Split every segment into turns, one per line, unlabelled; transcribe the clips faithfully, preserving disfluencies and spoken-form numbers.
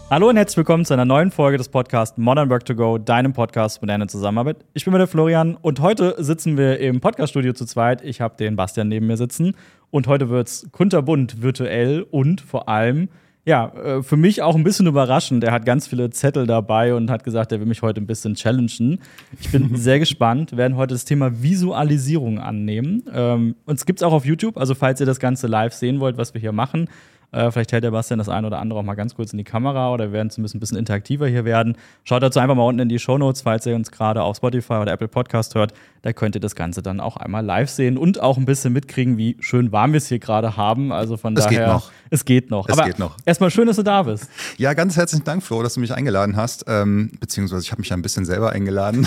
Hallo und herzlich willkommen zu einer neuen Folge des Podcasts Modern Work to Go, deinem Podcast moderne Zusammenarbeit. Ich bin der Florian und heute sitzen wir im Podcaststudio zu zweit. Ich habe den Bastian neben mir sitzen und heute wird's kunterbunt, virtuell und vor allem, ja, für mich auch ein bisschen überraschend. Er hat ganz viele Zettel dabei und hat gesagt, er will mich heute ein bisschen challengen. Ich bin sehr gespannt. Wir werden heute das Thema Visualisierung annehmen. Ähm, uns gibt's auch auf YouTube, also falls ihr das Ganze live sehen wollt, was wir hier machen. Äh, vielleicht hält der Bastian das ein oder andere auch mal ganz kurz in die Kamera oder wir werden zumindest ein bisschen interaktiver hier werden. Schaut dazu einfach mal unten in die Shownotes, falls ihr uns gerade auf Spotify oder Apple Podcast hört. Da könnt ihr das Ganze dann auch einmal live sehen und auch ein bisschen mitkriegen, wie schön warm wir es hier gerade haben. Also von
es
daher.
Geht noch.
Es geht noch.
Es
Aber
geht noch.
Erstmal schön, dass du da bist.
Ja, ganz herzlichen Dank, Flo, dass du mich eingeladen hast. Ähm, beziehungsweise ich habe mich ja ein bisschen selber eingeladen.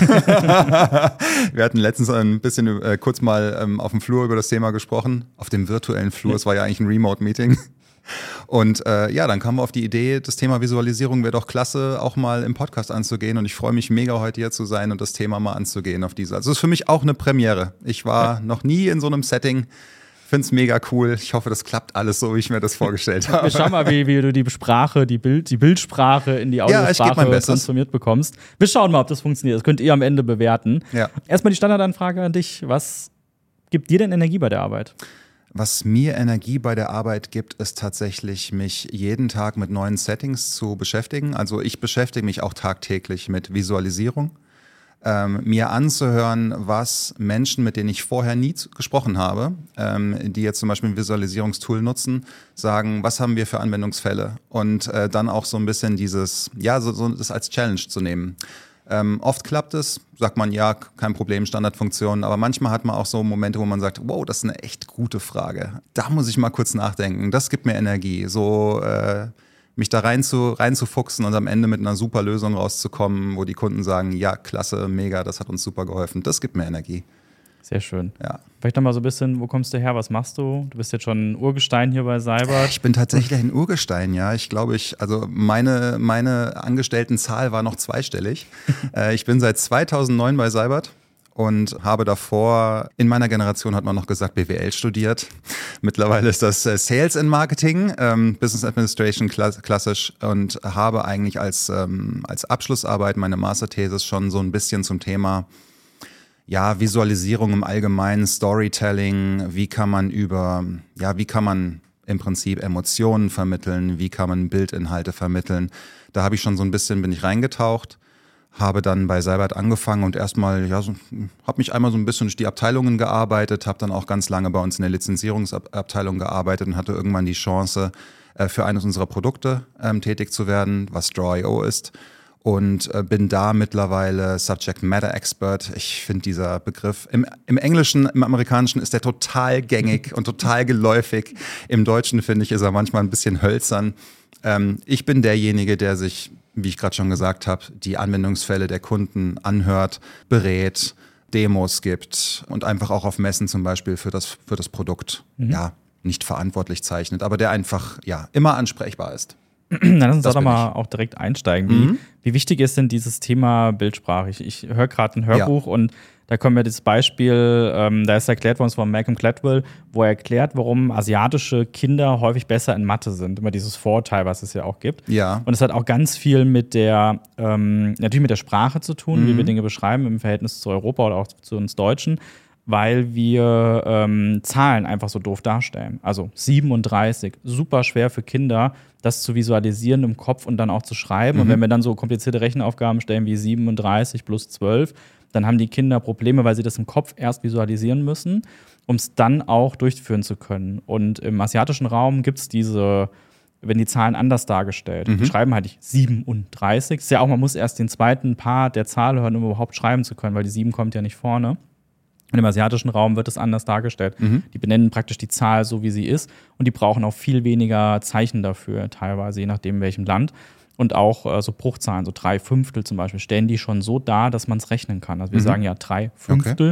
Wir hatten letztens ein bisschen äh, kurz mal ähm, auf dem Flur über das Thema gesprochen. Auf dem virtuellen Flur. Es war ja eigentlich ein Remote-Meeting. Und äh, ja, dann kamen wir auf die Idee, das Thema Visualisierung wäre doch klasse, auch mal im Podcast anzugehen. Und ich freue mich mega, heute hier zu sein und das Thema mal anzugehen auf diese. Also es ist für mich auch eine Premiere. Ich war ja. noch nie in so einem Setting. Finde es mega cool. Ich hoffe, das klappt alles so, wie ich mir das vorgestellt habe.
Wir schauen mal, wie, wie du die Sprache, die, Bild, die Bildsprache in die Audiosprache
ja,
transformiert bekommst. Wir schauen mal, ob das funktioniert. Das könnt ihr am Ende bewerten.
Ja.
Erstmal die Standardanfrage an dich. Was gibt dir denn Energie bei der Arbeit?
Was mir Energie bei der Arbeit gibt, ist tatsächlich, mich jeden Tag mit neuen Settings zu beschäftigen. Also ich beschäftige mich auch tagtäglich mit Visualisierung. Ähm, mir anzuhören, was Menschen, mit denen ich vorher nie gesprochen habe, ähm, die jetzt zum Beispiel ein Visualisierungstool nutzen, sagen, was haben wir für Anwendungsfälle? Und äh, dann auch so ein bisschen dieses, ja, so, so das als Challenge zu nehmen. Ähm, oft klappt es, sagt man, ja, kein Problem, Standardfunktion, aber manchmal hat man auch so Momente, wo man sagt, wow, das ist eine echt gute Frage. Da muss ich mal kurz nachdenken, das gibt mir Energie, so äh, mich da rein zu, reinzufuchsen und am Ende mit einer super Lösung rauszukommen, wo die Kunden sagen, ja, klasse, mega, das hat uns super geholfen, das gibt mir Energie.
Sehr schön.
Ja.
Vielleicht noch mal so ein bisschen, wo kommst du her, was machst du? Du bist jetzt schon ein Urgestein hier bei Seibert.
Ich bin tatsächlich ein Urgestein, ja. Ich glaube, ich, also meine, meine Angestelltenzahl war noch zweistellig. äh, ich bin seit zweitausendneun bei Seibert und habe davor, in meiner Generation hat man noch gesagt, B W L studiert. Mittlerweile ist das äh, Sales and Marketing, ähm, Business Administration klassisch und habe eigentlich als, ähm, als Abschlussarbeit meine Masterthesis schon so ein bisschen zum Thema ja, Visualisierung im Allgemeinen, Storytelling, wie kann man über, ja, wie kann man im Prinzip Emotionen vermitteln, wie kann man Bildinhalte vermitteln. Da habe ich schon so ein bisschen, bin ich reingetaucht, habe dann bei Seibert angefangen und erstmal, ja, so, habe mich einmal so ein bisschen durch die Abteilungen gearbeitet, habe dann auch ganz lange bei uns in der Lizenzierungsabteilung gearbeitet und hatte irgendwann die Chance, äh, für eines unserer Produkte ähm, tätig zu werden, was Draw Punkt io ist. Und äh, bin da mittlerweile Subject Matter Expert. Ich finde dieser Begriff, im, im Englischen, im Amerikanischen ist der total gängig und total geläufig. Im Deutschen, finde ich, ist er manchmal ein bisschen hölzern. Ähm, ich bin derjenige, der sich, wie ich gerade schon gesagt habe, die Anwendungsfälle der Kunden anhört, berät, Demos gibt und einfach auch auf Messen zum Beispiel für das, für das Produkt, mhm. ja, nicht verantwortlich zeichnet, aber der einfach, ja, immer ansprechbar ist.
Dann lass uns doch mal auch direkt einsteigen. Wie, mhm. wie wichtig ist denn dieses Thema Bildsprache? Ich, ich höre gerade ein Hörbuch ja. und da kommt mir das Beispiel, ähm, da ist erklärt worden von Malcolm Gladwell, wo er erklärt, warum asiatische Kinder häufig besser in Mathe sind. Immer dieses Vorteil, was es ja auch gibt.
Ja.
Und es hat auch ganz viel mit der, ähm, natürlich mit der Sprache zu tun, mhm. wie wir Dinge beschreiben im Verhältnis zu Europa oder auch zu uns Deutschen, weil wir ähm, Zahlen einfach so doof darstellen. Also siebenunddreißig, super schwer für Kinder, das zu visualisieren im Kopf und dann auch zu schreiben. Mhm. Und wenn wir dann so komplizierte Rechenaufgaben stellen wie siebenunddreißig plus zwölf, dann haben die Kinder Probleme, weil sie das im Kopf erst visualisieren müssen, um es dann auch durchführen zu können. Und im asiatischen Raum gibt es diese, wenn die Zahlen anders dargestellt. Mhm. Die schreiben halt nicht siebenunddreißig. Ist ja auch, man muss erst den zweiten Part der Zahl hören, um überhaupt schreiben zu können, weil die sieben kommt ja nicht vorne. Und im asiatischen Raum wird es anders dargestellt. Mhm. Die benennen praktisch die Zahl so, wie sie ist. Und die brauchen auch viel weniger Zeichen dafür, teilweise, je nachdem, in welchem Land. Und auch äh, so Bruchzahlen, so drei Fünftel zum Beispiel, stellen die schon so dar, dass man es rechnen kann. Also wir mhm. sagen ja drei Fünftel. Okay.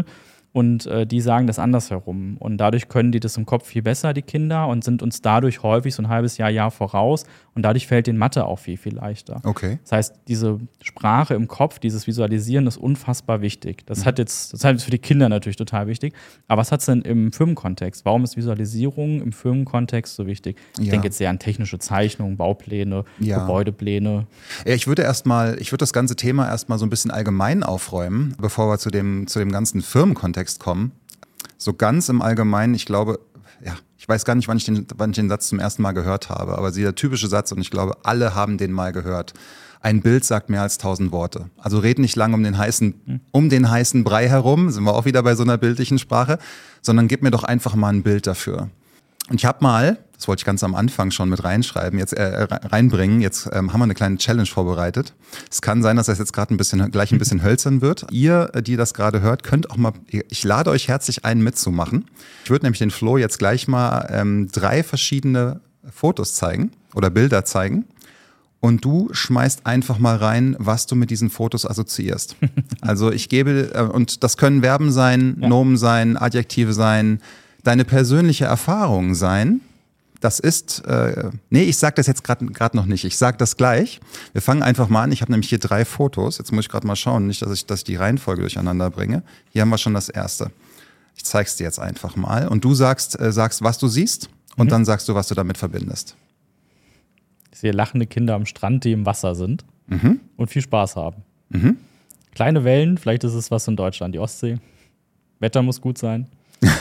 Und äh, die sagen das andersherum. Und dadurch können die das im Kopf viel besser, die Kinder, und sind uns dadurch häufig so ein halbes Jahr, Jahr voraus. Und dadurch fällt denen Mathe auch viel, viel leichter.
Okay.
Das heißt, diese Sprache im Kopf, dieses Visualisieren ist unfassbar wichtig. Das, mhm. hat jetzt, das ist halt für die Kinder natürlich total wichtig. Aber was hat es denn im Firmenkontext? Warum ist Visualisierung im Firmenkontext so wichtig? Ich
Ja.
denke jetzt sehr an technische Zeichnungen, Baupläne,
Ja.
Gebäudepläne.
Ja, ich würde erstmal, ich würde das ganze Thema erstmal so ein bisschen allgemein aufräumen, bevor wir zu dem, zu dem ganzen Firmenkontext kommen. So ganz im Allgemeinen, ich glaube, ja, ich weiß gar nicht, wann ich den, wann ich den Satz zum ersten Mal gehört habe, aber dieser typische Satz, und ich glaube, alle haben den mal gehört. Ein Bild sagt mehr als tausend Worte. Also red nicht lang um den heißen, um den heißen Brei herum, sind wir auch wieder bei so einer bildlichen Sprache, sondern gib mir doch einfach mal ein Bild dafür. Und ich habe mal, das wollte ich ganz am Anfang schon mit reinschreiben, jetzt äh, reinbringen, jetzt ähm, haben wir eine kleine Challenge vorbereitet. Es kann sein, dass das jetzt gerade ein bisschen gleich ein bisschen hölzern wird. Ihr, die das gerade hört, könnt auch mal, ich lade euch herzlich ein, mitzumachen. Ich würde nämlich den Flo jetzt gleich mal ähm, drei verschiedene Fotos zeigen oder Bilder zeigen. Und du schmeißt einfach mal rein, was du mit diesen Fotos assoziierst. Also ich gebe, äh, und das können Verben sein, ja. Nomen sein, Adjektive sein, deine persönliche Erfahrung sein. Das ist, äh, nee, ich sag das jetzt gerade gerade noch nicht. Ich sag das gleich. Wir fangen einfach mal an. Ich habe nämlich hier drei Fotos. Jetzt muss ich gerade mal schauen, nicht, dass ich, dass ich die Reihenfolge durcheinander bringe. Hier haben wir schon das erste. Ich zeig's dir jetzt einfach mal. Und du sagst, äh, sagst, was du siehst. Und mhm. dann sagst du, was du damit verbindest.
Ich sehe lachende Kinder am Strand, die im Wasser sind
Mhm.
und viel Spaß haben.
Mhm.
Kleine Wellen, vielleicht ist es was in Deutschland, die Ostsee. Wetter muss gut sein.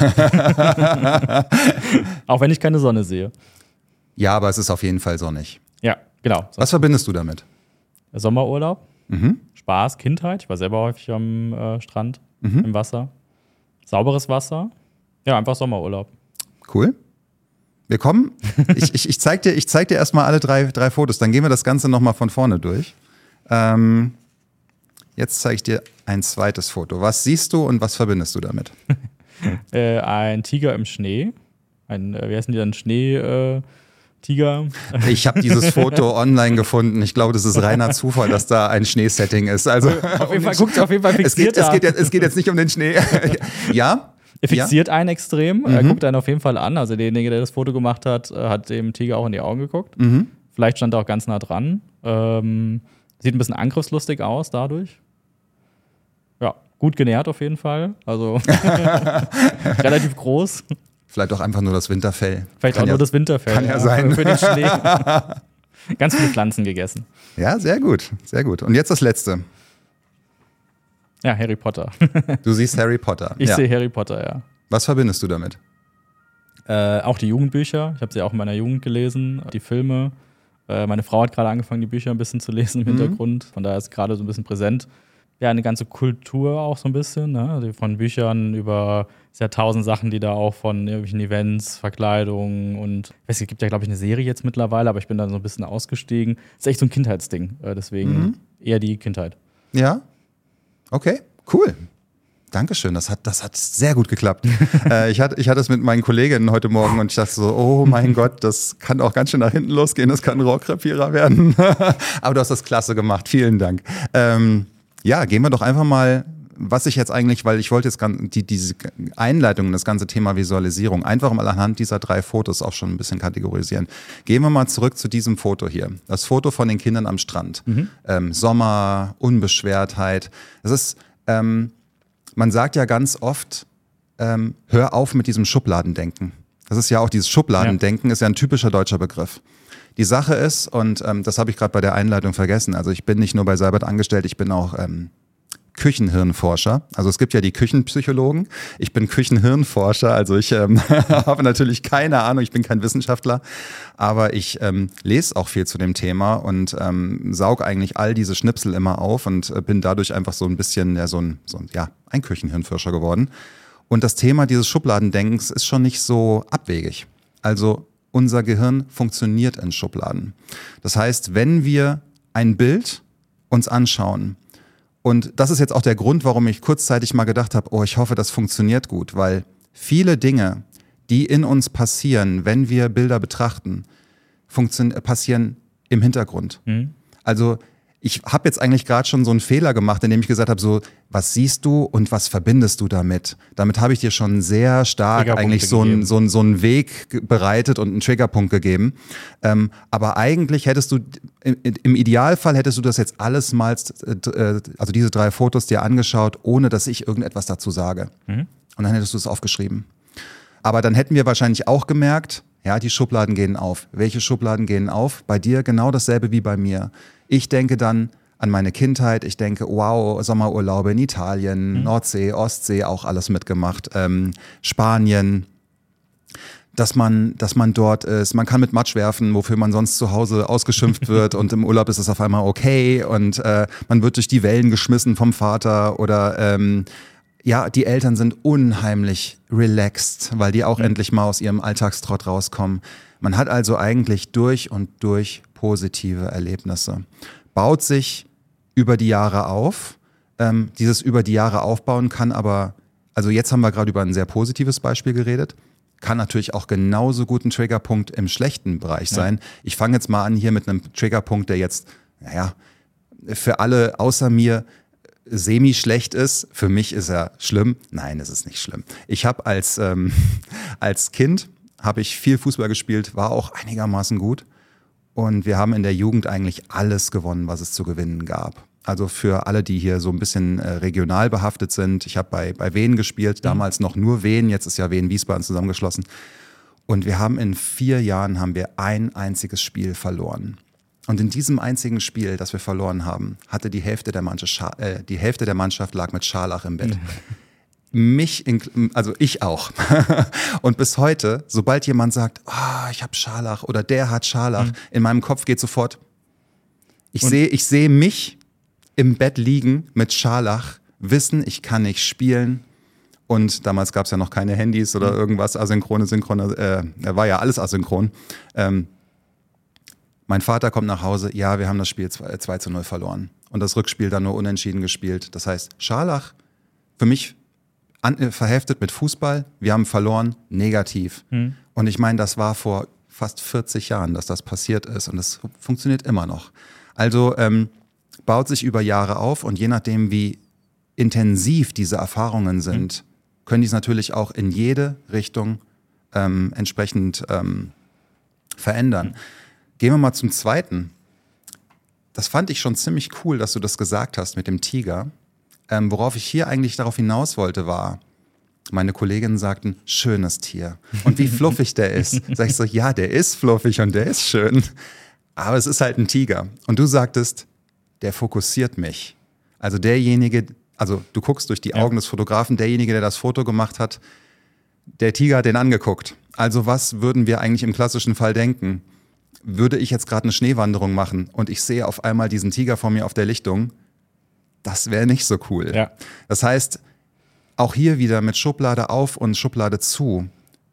Auch wenn ich keine Sonne sehe.
Ja, aber es ist auf jeden Fall sonnig.
Ja, genau.
Was verbindest du damit?
Sommerurlaub,
Mhm.
Spaß, Kindheit. Ich war selber häufig am äh, Strand,
Mhm.
im Wasser. Sauberes Wasser. Ja, einfach Sommerurlaub.
Cool. Wir kommen. Ich, ich, ich zeig dir, ich zeig dir erstmal alle drei, drei Fotos, dann gehen wir das Ganze nochmal von vorne durch. Ähm, jetzt zeige ich dir ein zweites Foto. Was siehst du und was verbindest du damit?
äh, ein Tiger im Schnee. Ein, äh, wie heißen die dann? Schnee-Tiger. Äh,
ich habe dieses Foto online gefunden. Ich glaube, das ist reiner Zufall, dass da ein Schneesetting ist. Also
auf jeden Fall, guckt auf jeden Fall fixiert
es geht, es, geht jetzt, es geht jetzt nicht um den Schnee. Ja?
Er fixiert ja? einen extrem,
Mhm.
er guckt einen auf jeden Fall an. Also derjenige, der das Foto gemacht hat, hat dem Tiger auch in die Augen geguckt.
Mhm.
Vielleicht stand er auch ganz nah dran. Ähm, sieht ein bisschen angriffslustig aus dadurch. Ja, gut genährt auf jeden Fall. Also relativ groß.
Vielleicht auch einfach nur das Winterfell.
Vielleicht
kann
auch
ja,
nur das Winterfell.
Kann ja,
ja
sein.
Für, für den Schnee. Ganz viele Pflanzen gegessen.
Ja, sehr gut, sehr gut. Und jetzt das Letzte.
Ja, Harry Potter.
Du siehst Harry Potter.
Ich
ja.
sehe Harry Potter, ja.
Was verbindest du damit?
Äh, auch die Jugendbücher. Ich habe sie auch in meiner Jugend gelesen. Die Filme. Äh, meine Frau hat gerade angefangen, die Bücher ein bisschen zu lesen im
Mhm.
Hintergrund. Von daher ist gerade so ein bisschen präsent. Ja, eine ganze Kultur auch so ein bisschen. Ne? Also von Büchern über sehr tausend Sachen, die da auch von irgendwelchen Events, Verkleidungen und ich weiß nicht, es gibt ja, glaube ich, eine Serie jetzt mittlerweile, aber ich bin da so ein bisschen ausgestiegen. Das ist echt so ein Kindheitsding. Äh, deswegen
Mhm.
eher die Kindheit.
Ja? Okay, cool. Dankeschön, das hat, das hat sehr gut geklappt. äh, ich, hatte, ich hatte es mit meinen Kolleginnen heute Morgen und ich dachte so, oh mein Gott, das kann auch ganz schön nach hinten losgehen, das kann ein Rohrkrepierer werden. Aber du hast das klasse gemacht, vielen Dank. Ähm, ja, gehen wir doch einfach mal, was ich jetzt eigentlich, weil ich wollte jetzt ganz, die, diese Einleitung, das ganze Thema Visualisierung, einfach mal anhand dieser drei Fotos auch schon ein bisschen kategorisieren. Gehen wir mal zurück zu diesem Foto hier. Das Foto von den Kindern am Strand.
Mhm.
Ähm, Sommer, Unbeschwertheit. Das ist, ähm, man sagt ja ganz oft, ähm, hör auf mit diesem Schubladendenken. Das ist ja auch dieses Schubladendenken, ja. Ist ja ein typischer deutscher Begriff. Die Sache ist, und ähm, das habe ich gerade bei der Einleitung vergessen, also ich bin nicht nur bei Seibert angestellt, ich bin auch ähm, Küchenhirnforscher. Also es gibt ja die Küchenpsychologen. Ich bin Küchenhirnforscher, also ich ähm, habe natürlich keine Ahnung, ich bin kein Wissenschaftler, aber ich ähm, lese auch viel zu dem Thema und ähm, saug eigentlich all diese Schnipsel immer auf und äh, bin dadurch einfach so ein bisschen ja, so ein, so ein, ja, ein Küchenhirnforscher geworden. Und das Thema dieses Schubladendenkens ist schon nicht so abwegig. Also unser Gehirn funktioniert in Schubladen. Das heißt, wenn wir ein Bild uns anschauen, und das ist jetzt auch der Grund, warum ich kurzzeitig mal gedacht habe, oh, ich hoffe, das funktioniert gut, weil viele Dinge, die in uns passieren, wenn wir Bilder betrachten, funktio- passieren im Hintergrund.
Mhm.
Also ich habe jetzt eigentlich gerade schon so einen Fehler gemacht, indem ich gesagt habe, so, was siehst du und was verbindest du damit? Damit habe ich dir schon sehr stark eigentlich so einen so so einen Weg bereitet und einen Triggerpunkt gegeben. Ähm, aber eigentlich hättest du, im, im Idealfall hättest du das jetzt alles mal, äh, also diese drei Fotos dir angeschaut, ohne dass ich irgendetwas dazu sage. Mhm. Und dann hättest du es aufgeschrieben. Aber dann hätten wir wahrscheinlich auch gemerkt, ja, die Schubladen gehen auf. Welche Schubladen gehen auf? Bei dir genau dasselbe wie bei mir. Ich denke dann an meine Kindheit. Ich denke, wow, Sommerurlaube in Italien, mhm. Nordsee, Ostsee, auch alles mitgemacht. Ähm, Spanien, dass man, dass man dort ist. Man kann mit Matsch werfen, wofür man sonst zu Hause ausgeschimpft wird. Und im Urlaub ist es auf einmal okay. Und äh, man wird durch die Wellen geschmissen vom Vater oder ähm, ja, die Eltern sind unheimlich relaxed, weil die auch mhm. endlich mal aus ihrem Alltagstrott rauskommen. Man hat also eigentlich durch und durch positive Erlebnisse. Baut sich über die Jahre auf. Ähm, dieses über die Jahre aufbauen kann aber, also jetzt haben wir gerade über ein sehr positives Beispiel geredet, kann natürlich auch genauso gut ein Triggerpunkt im schlechten Bereich sein. Ja. Ich fange jetzt mal an hier mit einem Triggerpunkt, der jetzt, naja, für alle außer mir semi-schlecht ist. Für mich ist er schlimm. Nein, es ist nicht schlimm. Ich habe als, ähm, als Kind habe ich viel Fußball gespielt, war auch einigermaßen gut. Und wir haben in der Jugend eigentlich alles gewonnen, was es zu gewinnen gab. Also für alle, die hier so ein bisschen äh, regional behaftet sind. Ich habe bei, bei Wien gespielt, damals noch nur Wien, jetzt ist ja Wien-Wiesbaden zusammengeschlossen. Und wir haben in vier Jahren haben wir ein einziges Spiel verloren. Und in diesem einzigen Spiel, das wir verloren haben, hatte die Hälfte der Mannschaft, äh, die Hälfte der Mannschaft lag mit Scharlach im Bett. Mich, in, also ich auch. Und bis heute, sobald jemand sagt, oh, ich habe Scharlach oder der hat Scharlach, mhm. in meinem Kopf geht sofort, ich sehe ich sehe mich im Bett liegen mit Scharlach, wissen, ich kann nicht spielen. Und damals gab es ja noch keine Handys oder mhm. irgendwas, asynchrone, synchrone, äh, war ja alles asynchron. Ähm, Mein Vater kommt nach Hause, ja, wir haben das Spiel zwei zu null verloren. Und das Rückspiel dann nur unentschieden gespielt. Das heißt, Scharlach, für mich an, äh, verheftet mit Fußball, wir haben verloren, negativ. Mhm. Und ich meine, das war vor fast vierzig Jahren, dass das passiert ist. Und das funktioniert immer noch. Also ähm, baut sich über Jahre auf und je nachdem, wie intensiv diese Erfahrungen sind, mhm. können die es natürlich auch in jede Richtung ähm, entsprechend ähm, verändern. Mhm. Gehen wir mal zum zweiten. Das fand ich schon ziemlich cool, dass du das gesagt hast mit dem Tiger. Ähm, worauf ich hier eigentlich darauf hinaus wollte, war, meine Kolleginnen sagten, schönes Tier. Und wie fluffig der ist. Sag ich so, ja, der ist fluffig und der ist schön. Aber es ist halt ein Tiger. Und du sagtest, der fokussiert mich. Also derjenige, also du guckst durch die Augen ja. des Fotografen, derjenige, der das Foto gemacht hat, der Tiger hat den angeguckt. Also was würden wir eigentlich im klassischen Fall denken? Würde ich jetzt gerade eine Schneewanderung machen und ich sehe auf einmal diesen Tiger vor mir auf der Lichtung, das wäre nicht so cool. Ja. Das heißt, auch hier wieder mit Schublade auf und Schublade zu.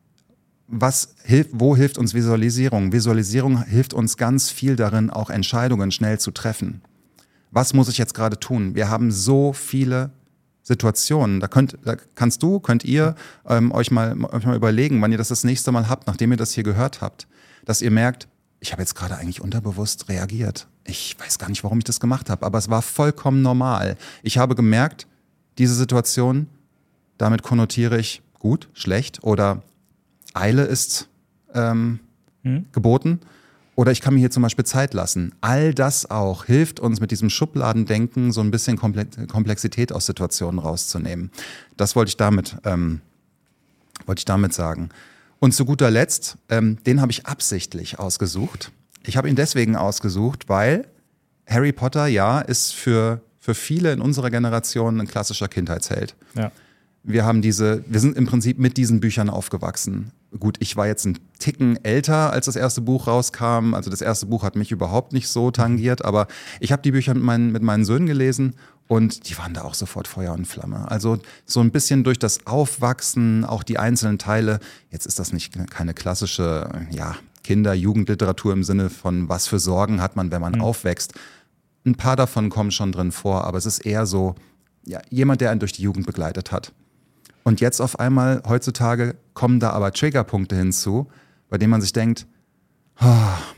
Was hilft, wo hilft uns Visualisierung? Visualisierung hilft uns ganz viel darin, auch Entscheidungen schnell zu treffen. Was muss ich jetzt gerade tun? Wir haben so viele Situationen. Da, könnt, da kannst du, könnt ihr ähm, euch, mal, euch mal überlegen, wann ihr das das nächste Mal habt, nachdem ihr das hier gehört habt, dass ihr merkt, ich habe jetzt gerade eigentlich unterbewusst reagiert. Ich weiß gar nicht, warum ich das gemacht habe, aber es war vollkommen normal. Ich habe gemerkt, diese Situation, damit konnotiere ich gut, schlecht oder Eile ist ähm, hm? geboten oder ich kann mir hier zum Beispiel Zeit lassen. All das auch hilft uns mit diesem Schubladendenken so ein bisschen Komplexität aus Situationen rauszunehmen. Das wollte ich damit, ähm, wollte ich damit sagen. Und zu guter Letzt, ähm, den habe ich absichtlich ausgesucht. Ich habe ihn deswegen ausgesucht, weil Harry Potter, ja, ist für, für viele in unserer Generation ein klassischer Kindheitsheld. Ja. Wir haben diese, wir sind im Prinzip mit diesen Büchern aufgewachsen. Gut, ich war jetzt ein Ticken älter, als das erste Buch rauskam. Also das erste Buch hat mich überhaupt nicht so tangiert, aber ich habe die Bücher mit meinen, mit meinen Söhnen gelesen und die waren da auch sofort Feuer und Flamme. Also so ein bisschen durch das Aufwachsen, auch die einzelnen Teile. Jetzt ist das nicht keine klassische ja, Kinder-Jugendliteratur im Sinne von, was für Sorgen hat man, wenn man mhm. aufwächst. Ein paar davon kommen schon drin vor, aber es ist eher so, ja, jemand, der einen durch die Jugend begleitet hat. Und jetzt auf einmal, heutzutage, kommen da aber Triggerpunkte hinzu, bei denen man sich denkt, oh,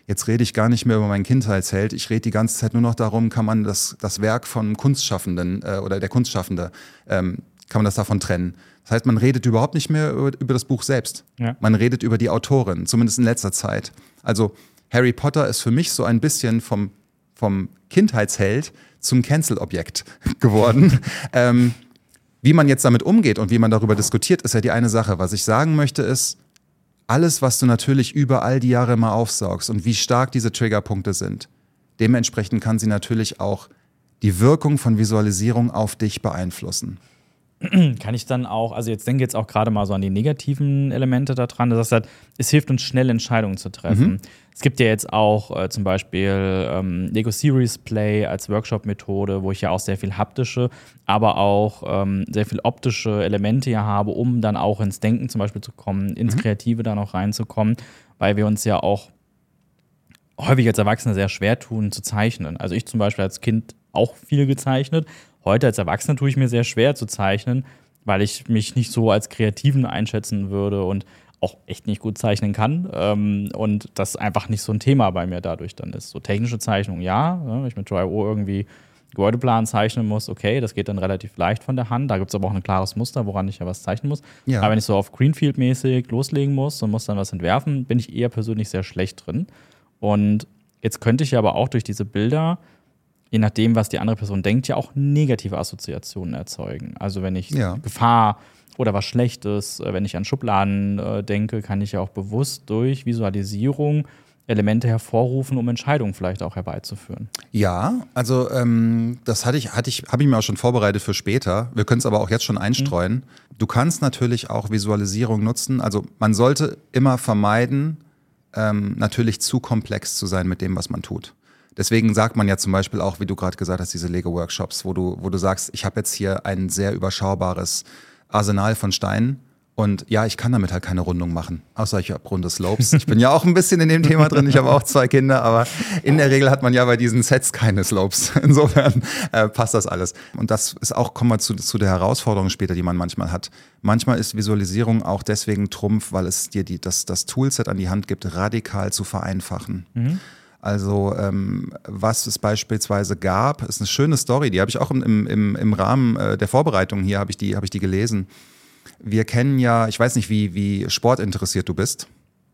jetzt rede ich gar nicht mehr über meinen Kindheitsheld, ich rede die ganze Zeit nur noch darum, kann man das, das Werk von Kunstschaffenden äh, oder der Kunstschaffende, ähm, kann man das davon trennen. Das heißt, man redet überhaupt nicht mehr über, über das Buch selbst. Ja. Man redet über die Autorin, zumindest in letzter Zeit. Also Harry Potter ist für mich so ein bisschen vom, vom Kindheitsheld zum Cancel-Objekt geworden. ähm, wie man jetzt damit umgeht und wie man darüber diskutiert, ist ja die eine Sache. Was ich sagen möchte ist, alles, was du natürlich über all die Jahre mal aufsaugst und wie stark diese Triggerpunkte sind, dementsprechend kann sie natürlich auch die Wirkung von Visualisierung auf dich beeinflussen.
Kann ich dann auch, also jetzt denke ich jetzt auch gerade mal so an die negativen Elemente da dran, das heißt, es hilft uns schnell Entscheidungen zu treffen. Mhm. Es gibt ja jetzt auch äh, zum Beispiel ähm, Lego Series Play als Workshop-Methode, wo ich ja auch sehr viel haptische, aber auch ähm, sehr viel optische Elemente hier habe, um dann auch ins Denken zum Beispiel zu kommen, ins mhm. Kreative dann auch reinzukommen, weil wir uns ja auch häufig als Erwachsene sehr schwer tun zu zeichnen. Also ich zum Beispiel als Kind auch viel gezeichnet. Heute als Erwachsener tue ich mir sehr schwer zu zeichnen, weil ich mich nicht so als Kreativen einschätzen würde und auch echt nicht gut zeichnen kann. Ähm, und das einfach nicht so ein Thema bei mir dadurch dann ist. So technische Zeichnung, ja. ja wenn ich mit Dry O irgendwie Gebäudeplan zeichnen muss, okay, das geht dann relativ leicht von der Hand. Da gibt es aber auch ein klares Muster, woran ich ja was zeichnen muss. Ja. Aber wenn ich so auf Greenfield-mäßig loslegen muss und muss dann was entwerfen, bin ich eher persönlich sehr schlecht drin. Und jetzt könnte ich aber auch durch diese Bilder, je nachdem, was die andere Person denkt, ja auch negative Assoziationen erzeugen. Also wenn ich ja. Gefahr oder was Schlechtes, wenn ich an Schubladen äh, denke, kann ich ja auch bewusst durch Visualisierung Elemente hervorrufen, um Entscheidungen vielleicht auch herbeizuführen.
Ja, also ähm, das hatte ich, hatte ich, habe ich mir auch schon vorbereitet für später. Wir können es aber auch jetzt schon einstreuen. Mhm. Du kannst natürlich auch Visualisierung nutzen. Also man sollte immer vermeiden, ähm, natürlich zu komplex zu sein mit dem, was man tut. Deswegen sagt man ja zum Beispiel auch, wie du gerade gesagt hast, diese Lego-Workshops, wo du, wo du sagst, ich habe jetzt hier ein sehr überschaubares Arsenal von Steinen und ja, ich kann damit halt keine Rundung machen, außer ich habe runde Slopes. Ich bin ja auch ein bisschen in dem Thema drin, ich habe auch zwei Kinder, aber in der Regel hat man ja bei diesen Sets keine Slopes. Insofern äh, passt das alles. Und das ist auch, kommen wir zu, zu der Herausforderung später, die man manchmal hat. Manchmal ist Visualisierung auch deswegen Trumpf, weil es dir die, das, das Toolset an die Hand gibt, radikal zu vereinfachen. Mhm. Also ähm, was es beispielsweise gab, ist eine schöne Story, die habe ich auch im, im, im Rahmen äh, der Vorbereitung hier, habe ich, die, hab ich die gelesen. Wir kennen ja, ich weiß nicht, wie, wie sportinteressiert du bist.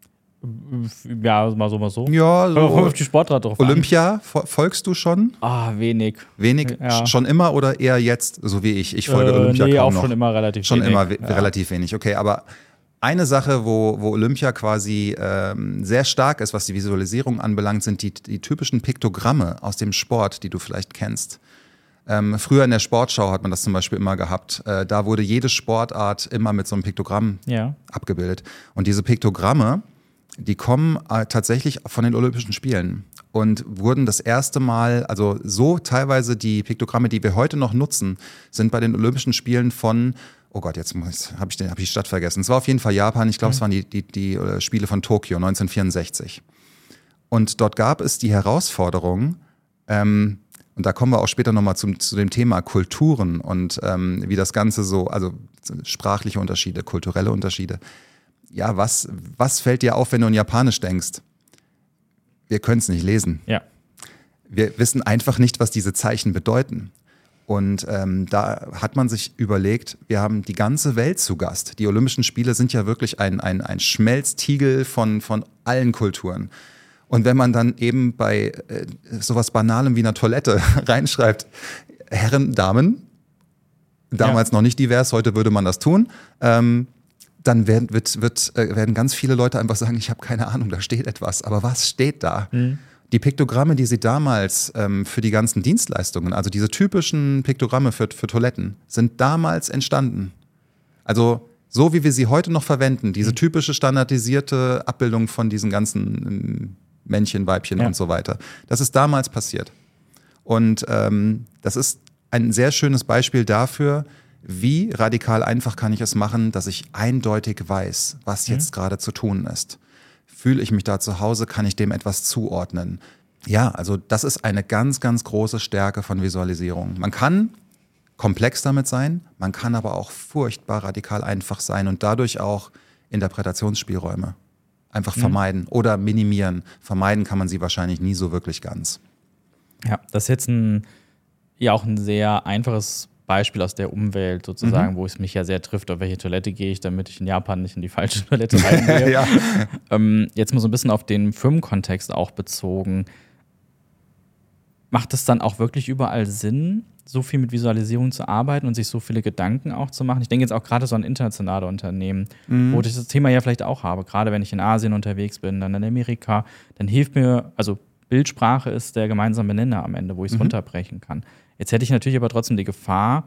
Ja, mal so, mal so.
Ja, so
auf die Sportart drauf
Olympia, an. Folgst du schon?
Ah, wenig.
Wenig? Ja. Schon immer oder eher jetzt, so wie ich? Ich folge
äh,
Olympia
nee,
kaum
auch
noch.
schon immer relativ
schon
wenig.
Schon immer ja. relativ wenig, okay, aber eine Sache, wo, wo Olympia quasi ähm, sehr stark ist, was die Visualisierung anbelangt, sind die, die typischen Piktogramme aus dem Sport, die du vielleicht kennst. Ähm, früher in der Sportschau hat man das zum Beispiel immer gehabt. Äh, da wurde jede Sportart immer mit so einem Piktogramm ja. abgebildet. Und diese Piktogramme, die kommen äh, tatsächlich von den Olympischen Spielen und wurden das erste Mal, also so teilweise die Piktogramme, die wir heute noch nutzen, sind bei den Olympischen Spielen von Oh Gott, jetzt habe ich, hab ich die Stadt vergessen. Es war auf jeden Fall Japan. Ich glaube, mhm. es waren die, die, die Spiele von Tokio neunzehnhundertvierundsechzig. Und dort gab es die Herausforderung, ähm, und da kommen wir auch später nochmal zu, zu dem Thema Kulturen und ähm, wie das Ganze so, also sprachliche Unterschiede, kulturelle Unterschiede. Ja, was, was fällt dir auf, wenn du in Japanisch denkst? Wir können es nicht lesen.
Ja.
Wir wissen einfach nicht, was diese Zeichen bedeuten. Und ähm, da hat man sich überlegt, wir haben die ganze Welt zu Gast. Die Olympischen Spiele sind ja wirklich ein, ein, ein Schmelztiegel von, von allen Kulturen. Und wenn man dann eben bei äh, sowas Banalem wie einer Toilette reinschreibt, Herren, Damen, damals ja. noch nicht divers, heute würde man das tun, ähm, dann werden, wird, wird, äh, werden ganz viele Leute einfach sagen, ich habe keine Ahnung, da steht etwas. Aber was steht da? Mhm. Die Piktogramme, die sie damals ähm, für die ganzen Dienstleistungen, also diese typischen Piktogramme für, für Toiletten, sind damals entstanden. Also so wie wir sie heute noch verwenden, diese typische standardisierte Abbildung von diesen ganzen ähm, Männchen, Weibchen ja. und so weiter. Das ist damals passiert. Und ähm, das ist ein sehr schönes Beispiel dafür, wie radikal einfach kann ich es machen, dass ich eindeutig weiß, was mhm. jetzt gerade zu tun ist. Fühle ich mich da zu Hause, kann ich dem etwas zuordnen. Ja, also das ist eine ganz, ganz große Stärke von Visualisierung. Man kann komplex damit sein, man kann aber auch furchtbar radikal einfach sein und dadurch auch Interpretationsspielräume Einfach vermeiden mhm. oder minimieren. Vermeiden kann man sie wahrscheinlich nie so wirklich ganz.
Ja, das ist jetzt ein, ja auch ein sehr einfaches Beispiel aus der Umwelt sozusagen, mhm. wo es mich ja sehr trifft, auf welche Toilette gehe ich, damit ich in Japan nicht in die falsche Toilette reingehe. ja. ähm, jetzt mal so ein bisschen auf den Firmenkontext auch bezogen. Macht es dann auch wirklich überall Sinn, so viel mit Visualisierung zu arbeiten und sich so viele Gedanken auch zu machen? Ich denke jetzt auch gerade so an internationale Unternehmen, mhm. wo ich das Thema ja vielleicht auch habe. Gerade wenn ich in Asien unterwegs bin, dann in Amerika, dann hilft mir, also Bildsprache ist der gemeinsame Nenner am Ende, wo ich es mhm. runterbrechen kann. Jetzt hätte ich natürlich aber trotzdem die Gefahr,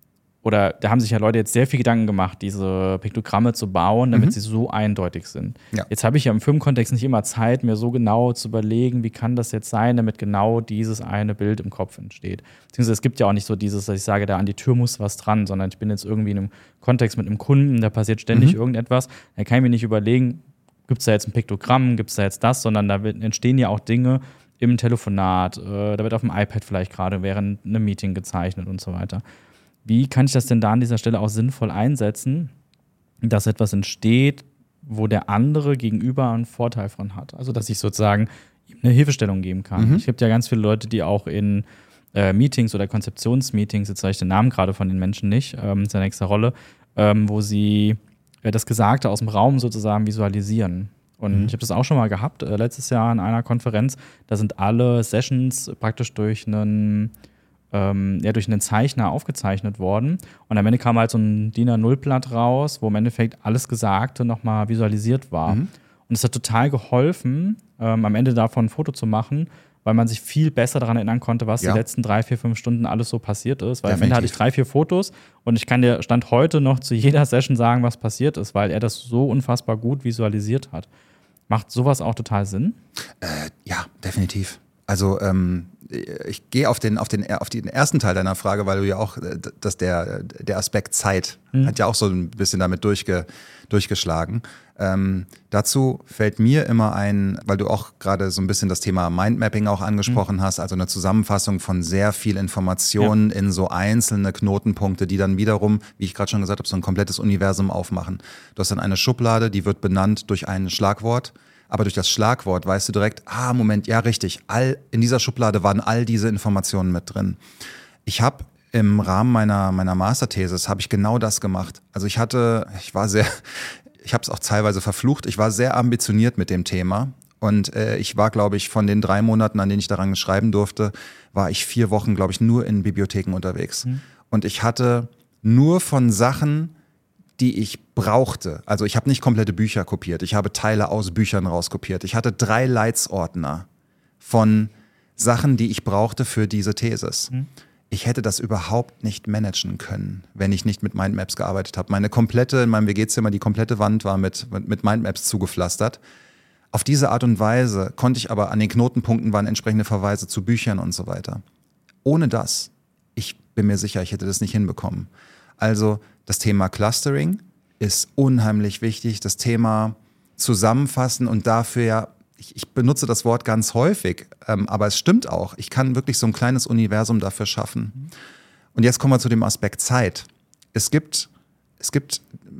oder da haben sich ja Leute jetzt sehr viel Gedanken gemacht, diese Piktogramme zu bauen, damit mhm. sie so eindeutig sind. Ja. Jetzt habe ich ja im Firmenkontext nicht immer Zeit, mir so genau zu überlegen, wie kann das jetzt sein, damit genau dieses eine Bild im Kopf entsteht. Beziehungsweise es gibt ja auch nicht so dieses, dass ich sage, da an die Tür muss was dran, sondern ich bin jetzt irgendwie in einem Kontext mit einem Kunden, da passiert ständig mhm. irgendetwas. Da kann ich mir nicht überlegen, gibt es da jetzt ein Piktogramm, gibt es da jetzt das, sondern da entstehen ja auch Dinge im Telefonat, äh, da wird auf dem iPad vielleicht gerade während einem Meeting gezeichnet und so weiter. Wie kann ich das denn da an dieser Stelle auch sinnvoll einsetzen, dass etwas entsteht, wo der andere gegenüber einen Vorteil von hat? Also, dass ich sozusagen ihm eine Hilfestellung geben kann. Mhm. Es gibt ja ganz viele Leute, die auch in äh, Meetings oder Konzeptionsmeetings, jetzt sage ich den Namen gerade von den Menschen nicht, ähm, ist eine extra Rolle, ähm, wo sie äh, das Gesagte aus dem Raum sozusagen visualisieren. Und mhm. ich habe das auch schon mal gehabt, äh, letztes Jahr in einer Konferenz, da sind alle Sessions praktisch durch einen ähm, ja, durch einen Zeichner aufgezeichnet worden. Und am Ende kam halt so ein D I N A null Blatt raus, wo im Endeffekt alles Gesagte nochmal visualisiert war. Mhm. Und es hat total geholfen, ähm, am Ende davon ein Foto zu machen, weil man sich viel besser daran erinnern konnte, was ja. die letzten drei, vier, fünf Stunden alles so passiert ist. Weil Definitiv. Am Ende hatte ich drei, vier Fotos und ich kann dir Stand heute noch zu jeder Session sagen, was passiert ist, weil er das so unfassbar gut visualisiert hat. Macht sowas auch total Sinn?
Äh, ja, definitiv. Also ähm, ich gehe auf den, auf, den, auf den ersten Teil deiner Frage, weil du ja auch, dass der, der Aspekt Zeit mhm. hat ja auch so ein bisschen damit durchge, durchgeschlagen. Ähm, dazu fällt mir immer ein, weil du auch gerade so ein bisschen das Thema Mindmapping auch angesprochen mhm. hast, also eine Zusammenfassung von sehr viel Informationen ja. in so einzelne Knotenpunkte, die dann wiederum, wie ich gerade schon gesagt habe, so ein komplettes Universum aufmachen. Du hast dann eine Schublade, die wird benannt durch ein Schlagwort. Aber durch das Schlagwort weißt du direkt, ah, Moment, ja, richtig, all, in dieser Schublade waren all diese Informationen mit drin. Ich habe im Rahmen meiner, meiner Masterthesis, habe ich genau das gemacht. Also ich hatte, ich war sehr, ich habe es auch teilweise verflucht, ich war sehr ambitioniert mit dem Thema. Und äh, ich war, glaube ich, von den drei Monaten, an denen ich daran schreiben durfte, war ich vier Wochen, glaube ich, nur in Bibliotheken unterwegs. Mhm. Und ich hatte nur von Sachen, die ich brauchte. Also ich habe nicht komplette Bücher kopiert, ich habe Teile aus Büchern rauskopiert. Ich hatte drei Leitsordner von Sachen, die ich brauchte für diese Thesis. Mhm. Ich hätte das überhaupt nicht managen können, wenn ich nicht mit Mindmaps gearbeitet habe. Meine komplette, in meinem W G-Zimmer, die komplette Wand war mit, mit Mindmaps zugepflastert. Auf diese Art und Weise konnte ich aber, an den Knotenpunkten waren entsprechende Verweise zu Büchern und so weiter. Ohne das, ich bin mir sicher, ich hätte das nicht hinbekommen. Also das Thema Clustering ist unheimlich wichtig. Das Thema Zusammenfassen und dafür ja, ich, ich benutze das Wort ganz häufig, ähm, aber es stimmt auch. Ich kann wirklich so ein kleines Universum dafür schaffen. Und jetzt kommen wir zu dem Aspekt Zeit. Es gibt, es gibt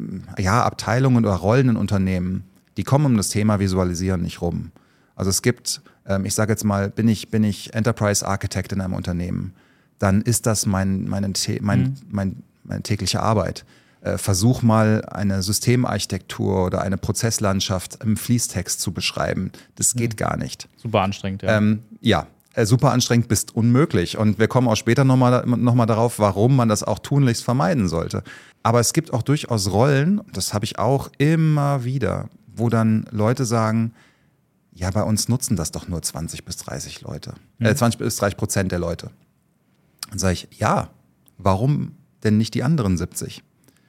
ja, Abteilungen oder Rollen in Unternehmen, die kommen um das Thema Visualisieren nicht rum. Also es gibt, ähm, ich sage jetzt mal, bin ich, bin ich Enterprise Architect in einem Unternehmen, dann ist das mein, mein, mein, mhm. mein meine tägliche Arbeit. Äh, versuch mal eine Systemarchitektur oder eine Prozesslandschaft im Fließtext zu beschreiben. Das geht ja. gar nicht.
Super anstrengend, ja.
Ähm, ja, äh, super anstrengend bis unmöglich. Und wir kommen auch später nochmal noch mal darauf, warum man das auch tunlichst vermeiden sollte. Aber es gibt auch durchaus Rollen, das habe ich auch immer wieder, wo dann Leute sagen, ja, bei uns nutzen das doch nur zwanzig bis dreißig Leute. Mhm. Äh, zwanzig bis dreißig Prozent der Leute. Dann sage ich, ja, warum denn nicht die anderen siebzig?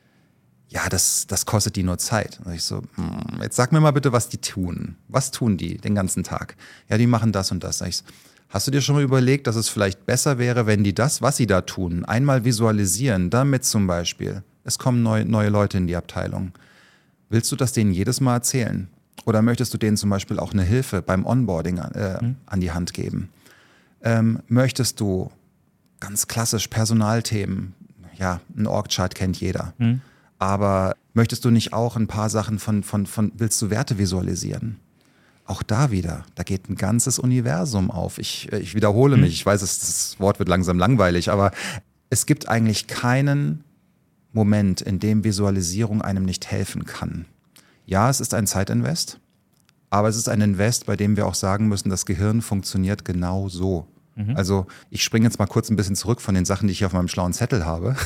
Ja, das, das kostet die nur Zeit. Und ich so, hm, jetzt sag mir mal bitte, was die tun. Was tun die den ganzen Tag? Ja, die machen das und das. Sag ich, hast du dir schon mal überlegt, dass es vielleicht besser wäre, wenn die das, was sie da tun, einmal visualisieren, damit zum Beispiel, es kommen neue, neue Leute in die Abteilung. Willst du das denen jedes Mal erzählen? Oder möchtest du denen zum Beispiel auch eine Hilfe beim Onboarding äh, mhm. an die Hand geben? Ähm, möchtest du ganz klassisch Personalthemen, ja, ein Org-Chart kennt jeder. Mhm. Aber Möchtest du nicht auch ein paar Sachen von, von, von willst du Werte visualisieren? Auch da wieder, da geht ein ganzes Universum auf. Ich, ich wiederhole mich, ich weiß, das Wort wird langsam langweilig, aber es gibt eigentlich keinen Moment, in dem Visualisierung einem nicht helfen kann. Ja, es ist ein Zeitinvest, aber es ist ein Invest, bei dem wir auch sagen müssen, das Gehirn funktioniert genau so. Mhm. Also ich springe jetzt mal kurz ein bisschen zurück von den Sachen, die ich hier auf meinem schlauen Zettel habe,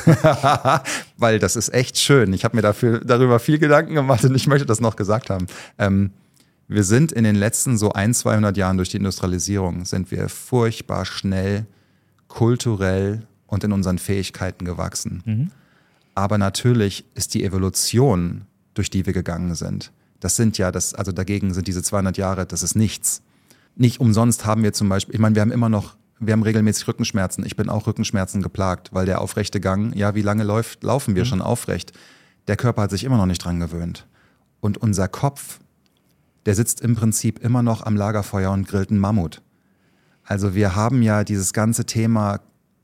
weil das ist echt schön. Ich habe mir dafür, darüber viel Gedanken gemacht und ich möchte das noch gesagt haben. Ähm, Wir sind in den letzten so ein, zweihundert Jahren durch die Industrialisierung, sind wir furchtbar schnell, kulturell und in unseren Fähigkeiten gewachsen. Mhm. Aber natürlich ist die Evolution, durch die wir gegangen sind, das sind ja, das, also dagegen sind diese zweihundert Jahre, das ist nichts. Nicht umsonst haben wir zum Beispiel, ich meine, wir haben immer noch, wir haben regelmäßig Rückenschmerzen. Ich bin auch Rückenschmerzen geplagt, weil der aufrechte Gang, ja, wie lange läuft, laufen wir mhm. schon aufrecht? Der Körper hat sich immer noch nicht dran gewöhnt. Und unser Kopf, der sitzt im Prinzip immer noch am Lagerfeuer und grillt einen Mammut. Also wir haben ja dieses ganze Thema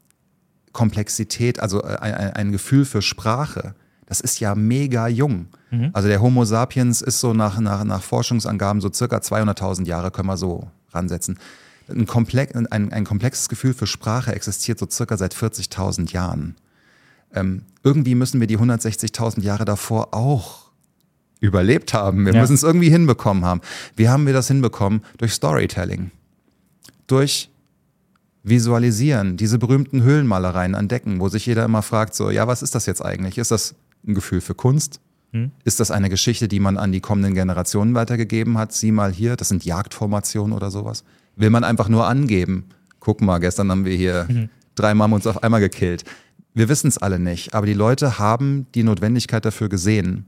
Komplexität, also ein, ein Gefühl für Sprache, das ist ja mega jung. Mhm. Also der Homo sapiens ist so nach, nach, nach Forschungsangaben so circa zweihunderttausend Jahre, können wir so ransetzen. Ein, komplex, ein, ein komplexes Gefühl für Sprache existiert so circa seit vierzigtausend Jahren. Ähm, irgendwie müssen wir die hundertsechzigtausend Jahre davor auch überlebt haben. Wir ja. müssen es irgendwie hinbekommen haben. Wie haben wir das hinbekommen? Durch Storytelling. Durch Visualisieren. Diese berühmten Höhlenmalereien an Decken, wo sich jeder immer fragt, so, ja, was ist das jetzt eigentlich? Ist das ein Gefühl für Kunst? Hm. Ist das eine Geschichte, die man an die kommenden Generationen weitergegeben hat? Sieh mal hier, das sind Jagdformationen oder sowas. Will man einfach nur angeben? Guck mal, gestern haben wir hier mhm. drei Mammuts auf einmal gekillt. Wir wissen es alle nicht, aber die Leute haben die Notwendigkeit dafür gesehen.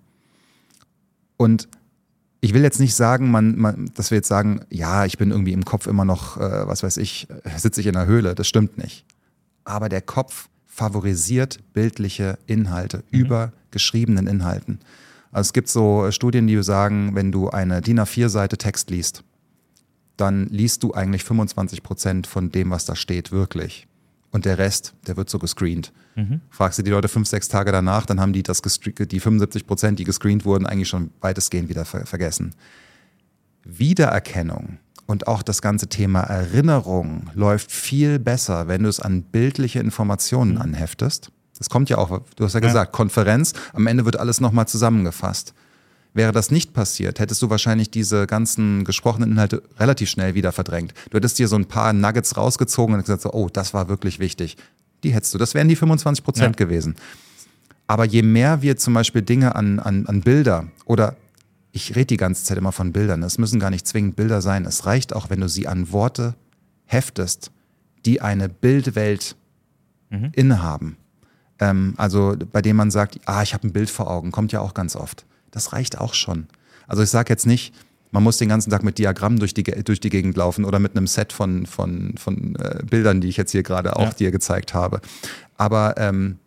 Und ich will jetzt nicht sagen, man, man, dass wir jetzt sagen, ja, ich bin irgendwie im Kopf immer noch, äh, was weiß ich, sitze ich in der Höhle. Das stimmt nicht. Aber der Kopf favorisiert bildliche Inhalte mhm. über geschriebenen Inhalten. Also es gibt so Studien, die sagen, wenn du eine D I N A vier Seite Text liest, dann liest du eigentlich fünfundzwanzig Prozent von dem, was da steht, wirklich. Und der Rest, der wird so gescreent. Mhm. Fragst du die Leute fünf, sechs Tage danach, dann haben die das die fünfundsiebzig Prozent, die gescreent wurden, eigentlich schon weitestgehend wieder ver- vergessen. Wiedererkennung und auch das ganze Thema Erinnerung läuft viel besser, wenn du es an bildliche Informationen mhm. anheftest. Das kommt ja auch, du hast ja, ja gesagt, Konferenz, am Ende wird alles nochmal zusammengefasst. Wäre das nicht passiert, hättest du wahrscheinlich diese ganzen gesprochenen Inhalte relativ schnell wieder verdrängt. Du hättest dir so ein paar Nuggets rausgezogen und gesagt, so, oh, das war wirklich wichtig. Die hättest du, das wären die fünfundzwanzig Prozent ja. gewesen. Aber je mehr wir zum Beispiel Dinge an, an, an Bilder oder ich rede die ganze Zeit immer von Bildern, es müssen gar nicht zwingend Bilder sein, es reicht auch, wenn du sie an Worte heftest, die eine Bildwelt mhm. innehaben. Ähm, also bei dem man sagt, ah, ich habe ein Bild vor Augen, kommt ja auch ganz oft. Das reicht auch schon. Also ich sage jetzt nicht, man muss den ganzen Tag mit Diagrammen durch die, durch die Gegend laufen oder mit einem Set von, von, von äh, Bildern, die ich jetzt hier gerade auch ja. dir gezeigt habe. Aber ähm,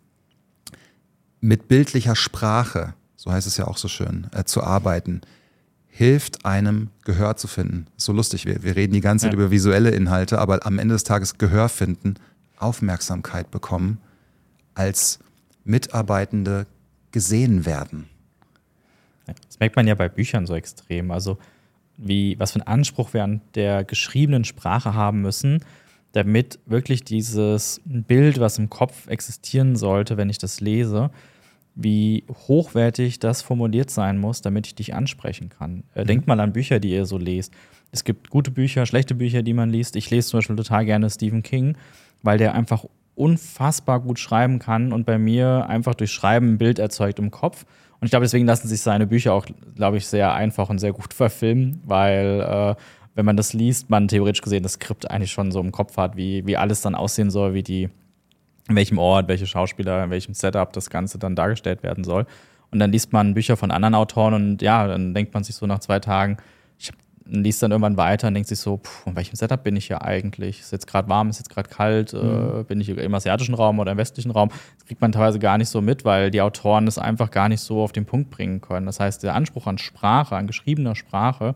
mit bildlicher Sprache, so heißt es ja auch so schön, äh, zu arbeiten, hilft einem Gehör zu finden. Ist so lustig, wir, wir reden die ganze Zeit ja. über visuelle Inhalte, aber am Ende des Tages Gehör finden, Aufmerksamkeit bekommen, als Mitarbeitende gesehen werden.
Das merkt man ja bei Büchern so extrem. Also wie, was für einen Anspruch wir an der geschriebenen Sprache haben müssen, damit wirklich dieses Bild, was im Kopf existieren sollte, wenn ich das lese, wie hochwertig das formuliert sein muss, damit ich dich ansprechen kann. Äh, mhm. Denkt mal an Bücher, die ihr so lest. Es gibt gute Bücher, schlechte Bücher, die man liest. Ich lese zum Beispiel total gerne Stephen King, weil der einfach unfassbar gut schreiben kann und bei mir einfach durch Schreiben ein Bild erzeugt im Kopf. Und ich glaube, deswegen lassen sich seine Bücher auch, glaube ich, sehr einfach und sehr gut verfilmen, weil äh, wenn man das liest, man theoretisch gesehen das Skript eigentlich schon so im Kopf hat, wie, wie alles dann aussehen soll, wie die, in welchem Ort, welche Schauspieler, in welchem Setup das Ganze dann dargestellt werden soll. Und dann liest man Bücher von anderen Autoren und ja, dann denkt man sich so nach zwei Tagen, ich hab, liest dann irgendwann weiter und denkt sich so, puh, in welchem Setup bin ich hier eigentlich? Ist jetzt gerade warm, ist jetzt gerade kalt? Mhm. Äh, bin ich im asiatischen Raum oder im westlichen Raum? Das kriegt man teilweise gar nicht so mit, weil die Autoren das einfach gar nicht so auf den Punkt bringen können. Das heißt, der Anspruch an Sprache, an geschriebener Sprache,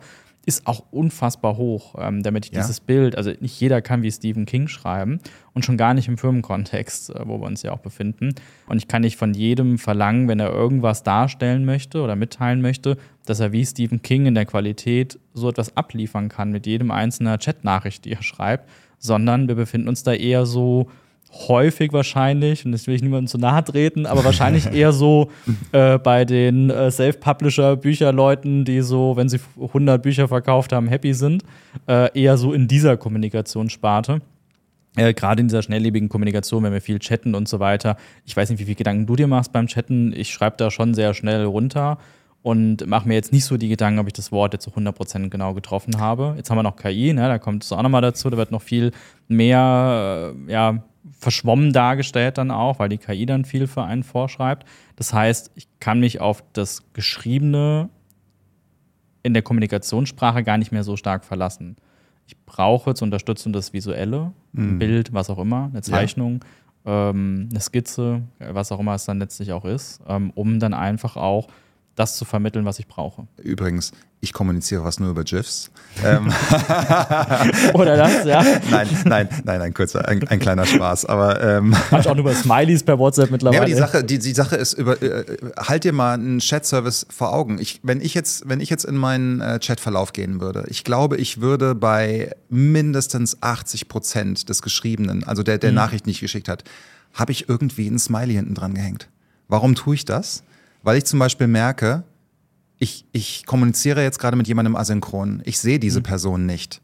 ist auch unfassbar hoch, ähm, damit ich
Ja.
dieses Bild, also nicht jeder kann wie Stephen King schreiben und schon gar nicht im Firmenkontext, äh, wo wir uns ja auch befinden. Und ich kann nicht von jedem verlangen, wenn er irgendwas darstellen möchte oder mitteilen möchte, dass er wie Stephen King in der Qualität so etwas abliefern kann mit jedem einzelnen Chatnachricht, die er schreibt, sondern wir befinden uns da eher so häufig wahrscheinlich, und das will ich niemandem zu nahe treten, aber wahrscheinlich eher so äh, bei den äh, Self-Publisher-Bücherleuten, die so, wenn sie hundert Bücher verkauft haben, happy sind, äh, eher so in dieser Kommunikationssparte. Äh, Gerade in dieser schnelllebigen Kommunikation, wenn wir viel chatten und so weiter. Ich weiß nicht, wie viele Gedanken du dir machst beim Chatten. Ich schreibe da schon sehr schnell runter und mache mir jetzt nicht so die Gedanken, ob ich das Wort jetzt zu hundert Prozent genau getroffen habe. Jetzt haben wir noch K I, ne? Da kommt es auch nochmal dazu, da wird noch viel mehr, äh, ja, verschwommen dargestellt dann auch, weil die K I dann viel für einen vorschreibt. Das heißt, ich kann mich auf das Geschriebene in der Kommunikationssprache gar nicht mehr so stark verlassen. Ich brauche zur Unterstützung das Visuelle, ein
Mhm.
Bild, was auch immer, eine Zeichnung, ähm, eine Skizze, was auch immer es dann letztlich auch ist, ähm, um dann einfach auch das zu vermitteln, was ich brauche.
Übrigens, ich kommuniziere was nur über GIFs. ähm,
Oder das, ja.
nein, nein, nein, ein kurzer, ein, ein kleiner Spaß. Aber ähm,
Manchmal auch nur über Smileys per WhatsApp
ja,
mittlerweile.
aber die Sache, die, die Sache ist über, äh, halt dir mal einen Chat-Service vor Augen. Ich, wenn ich jetzt, wenn ich jetzt in meinen äh, Chatverlauf gehen würde, ich glaube, ich würde bei mindestens achtzig Prozent des Geschriebenen, also der, der
Mhm.
Nachricht nicht geschickt hat, habe ich irgendwie ein Smiley hinten dran gehängt. Warum tue ich das? Weil ich zum Beispiel merke, ich, ich kommuniziere jetzt gerade mit jemandem asynchron. Ich sehe diese Person nicht.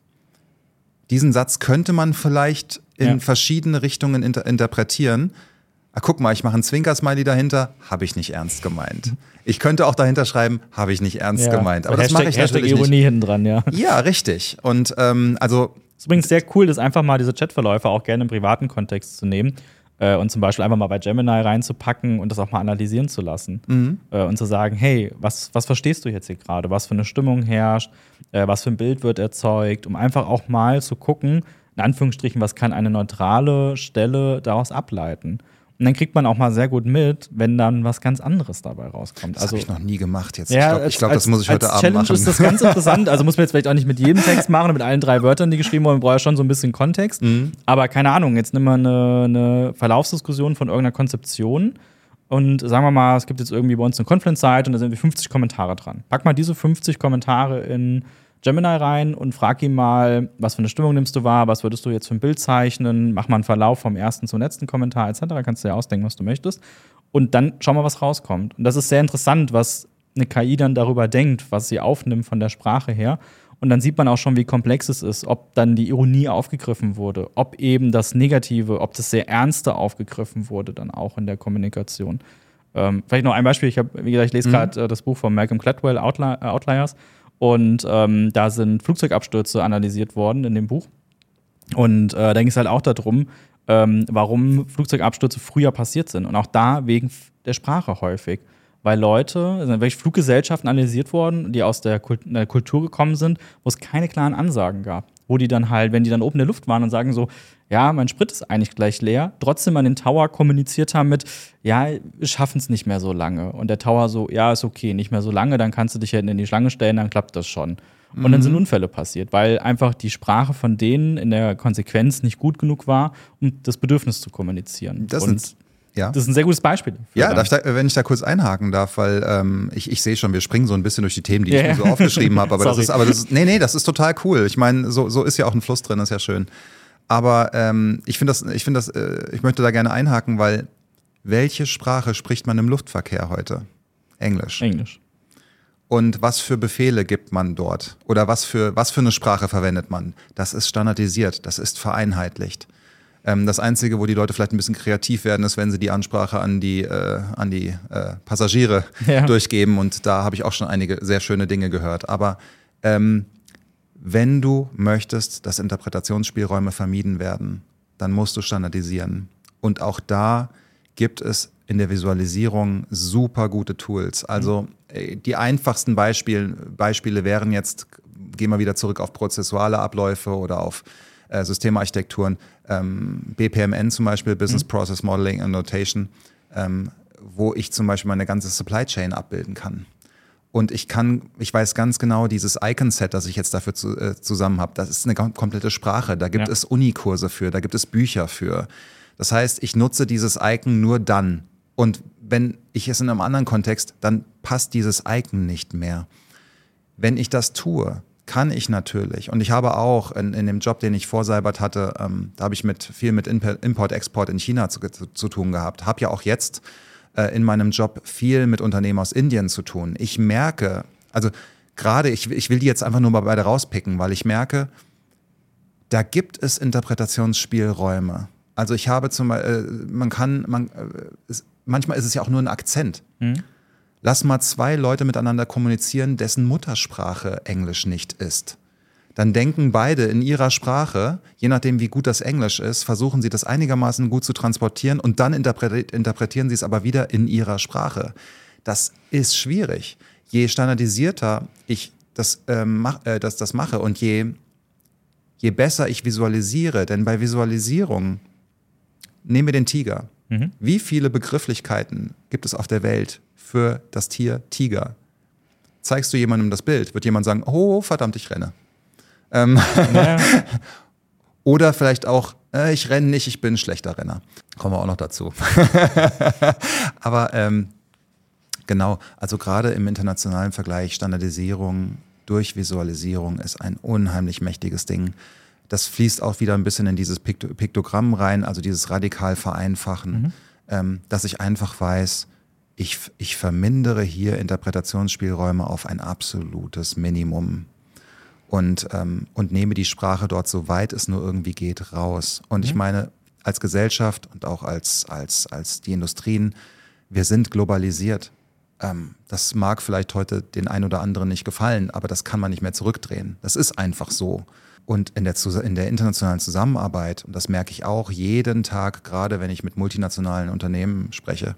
Diesen Satz könnte man vielleicht in
Ja.
verschiedene Richtungen inter- interpretieren. Ah, guck mal, ich mache einen Zwinker-Smiley dahinter, habe ich nicht ernst gemeint. Ich könnte auch dahinter schreiben, habe ich nicht ernst
Ja.
gemeint. Aber
So
das mache ich
Hashtag
natürlich
Ironie
nicht.
hinten dran, ja.
Ja, richtig. Und ähm, also
Es ist übrigens sehr cool, das einfach mal diese Chatverläufe auch gerne im privaten Kontext zu nehmen äh, und zum Beispiel einfach mal bei Gemini reinzupacken und das auch mal analysieren zu lassen.
Mhm.
Äh, und zu sagen, hey, was, was verstehst du jetzt hier gerade? Was für eine Stimmung herrscht? Äh, was für ein Bild wird erzeugt? Um einfach auch mal zu gucken, in Anführungsstrichen, was kann eine neutrale Stelle daraus ableiten? Und dann kriegt man auch mal sehr gut mit, wenn dann was ganz anderes dabei rauskommt.
das
Also
habe ich noch nie gemacht jetzt.
ja,
ich glaube,
als-
glaub, das
als-
muss ich heute
als
Abend
Challenge
machen.
ist das ganz interessant. Also muss man jetzt vielleicht auch nicht mit jedem Text machen, mit allen drei Wörtern, die geschrieben wurden. Man braucht ja schon so ein bisschen Kontext.
Mhm.
Aber keine Ahnung, jetzt nimm mal eine, eine Verlaufsdiskussion von irgendeiner Konzeption und sagen wir mal, es gibt jetzt irgendwie bei uns eine Confluence-Seite und da sind wir fünfzig Kommentare dran. Pack mal diese fünfzig Kommentare in Gemini rein und frag ihn mal, was für eine Stimmung nimmst du wahr, was würdest du jetzt für ein Bild zeichnen, mach mal einen Verlauf vom ersten zum letzten Kommentar et cetera. Kannst du dir ausdenken, was du möchtest. Und dann schau mal, was rauskommt. Und das ist sehr interessant, was eine K I dann darüber denkt, was sie aufnimmt von der Sprache her. Und dann sieht man auch schon, wie komplex es ist, ob dann die Ironie aufgegriffen wurde, ob eben das Negative, ob das sehr Ernste aufgegriffen wurde, dann auch in der Kommunikation. Ähm, vielleicht noch ein Beispiel. Ich habe, wie gesagt, ich lese
Mhm.
gerade äh, das Buch von Malcolm Gladwell, Outli- äh, Outliers. Und ähm, da sind Flugzeugabstürze analysiert worden in dem Buch. Und äh, da ging es halt auch darum, ähm, warum Flugzeugabstürze früher passiert sind. Und auch da wegen f- der Sprache häufig. Weil Leute, es sind wirklich Fluggesellschaften analysiert worden, die aus der, Kult der Kultur gekommen sind, wo es keine klaren Ansagen gab. Wo die dann halt, wenn die dann oben in der Luft waren und sagen so, ja, mein Sprit ist eigentlich gleich leer, trotzdem an den Tower kommuniziert haben mit, ja, wir schaffen es nicht mehr so lange. Und der Tower so, ja, ist okay, nicht mehr so lange, dann kannst du dich hinten in die Schlange stellen, dann klappt das schon. Und
Mhm.
dann sind Unfälle passiert, weil einfach die Sprache von denen in der Konsequenz nicht gut genug war, um das Bedürfnis zu kommunizieren.
Das
Und
sind- ja.
das ist ein sehr gutes Beispiel. dafür
Ja,
dann.
darf ich da, wenn ich da kurz einhaken darf, weil ähm, ich, ich sehe schon, wir springen so ein bisschen durch die Themen, die
Ja,
ich mir so
ja.
aufgeschrieben habe. Aber das
Sorry.
ist, aber das ist, nee, nee, das ist total cool. Ich meine, so, so ist ja auch ein Fluss drin, ist ja schön. Aber ähm, ich finde das, ich finde das, äh, ich möchte da gerne einhaken, weil welche Sprache spricht man im Luftverkehr heute? Englisch.
Englisch.
Und was für Befehle gibt man dort? Oder was für, was für eine Sprache verwendet man? Das ist standardisiert, das ist vereinheitlicht. Ähm, das Einzige, wo die Leute vielleicht ein bisschen kreativ werden, ist, wenn sie die Ansprache an die, äh, an die äh, Passagiere
Ja.
durchgeben. Und da habe ich auch schon einige sehr schöne Dinge gehört. Aber ähm, wenn du möchtest, dass Interpretationsspielräume vermieden werden, dann musst du standardisieren. Und auch da gibt es in der Visualisierung super gute Tools. Also äh, die einfachsten Beispiele, Beispiele wären jetzt, gehen wir wieder zurück auf prozessuale Abläufe oder auf äh, Systemarchitekturen, ähm, B P M N zum Beispiel, Business Process Modeling and Notation, ähm, wo ich zum Beispiel meine ganze Supply Chain abbilden kann. Und ich kann, ich weiß ganz genau, dieses Icon-Set, das ich jetzt dafür zu, äh, zusammen habe, das ist eine komplette Sprache. Da gibt ja. es Unikurse für, da gibt es Bücher für. Das heißt, ich nutze dieses Icon nur dann. Und wenn ich es in einem anderen Kontext, dann passt dieses Icon nicht mehr. Wenn ich das tue, kann ich natürlich, und ich habe auch in, in dem Job, den ich vor Seibert hatte, ähm, da habe ich mit viel mit Import-Export in China zu, zu, zu tun gehabt. Habe ja auch jetzt äh, in meinem Job viel mit Unternehmen aus Indien zu tun. Ich merke, also gerade, ich, ich will die jetzt einfach nur mal beide rauspicken, weil ich merke, da gibt es Interpretationsspielräume. Also ich habe zum Beispiel, äh, man kann, man, äh, es, manchmal ist es ja auch nur ein Akzent. Mhm. Lass mal zwei Leute miteinander kommunizieren, dessen Muttersprache Englisch nicht ist. Dann denken beide in ihrer Sprache, je nachdem wie gut das Englisch ist, versuchen sie das einigermaßen gut zu transportieren und dann interpretieren sie es aber wieder in ihrer Sprache. Das ist schwierig. Je standardisierter ich das, äh, mach, äh, das, das mache und je, je besser ich visualisiere, denn bei Visualisierung, nehmen wir den Tiger. Mhm. Wie viele Begrifflichkeiten gibt es auf der Welt für das Tier Tiger? Zeigst du jemandem das Bild, wird jemand sagen, oh verdammt, ich renne. Ähm ja. Oder vielleicht auch, äh, ich renne nicht, ich bin ein schlechter Renner. Kommen wir auch noch dazu. Aber ähm, genau, also gerade im internationalen Vergleich, Standardisierung durch Visualisierung ist ein unheimlich mächtiges Ding. Das fließt auch wieder ein bisschen in dieses Piktogramm rein, also dieses radikal Vereinfachen, mhm. ähm, dass ich einfach weiß, ich, ich vermindere hier Interpretationsspielräume auf ein absolutes Minimum und, ähm, und nehme die Sprache dort, soweit es nur irgendwie geht, raus. Und mhm. ich meine, als Gesellschaft und auch als, als, als die Industrien, wir sind globalisiert. Ähm, das mag vielleicht heute den einen oder anderen nicht gefallen, aber das kann man nicht mehr zurückdrehen. Das ist einfach so. Und in der, in der internationalen Zusammenarbeit, und das merke ich auch jeden Tag, gerade wenn ich mit multinationalen Unternehmen spreche,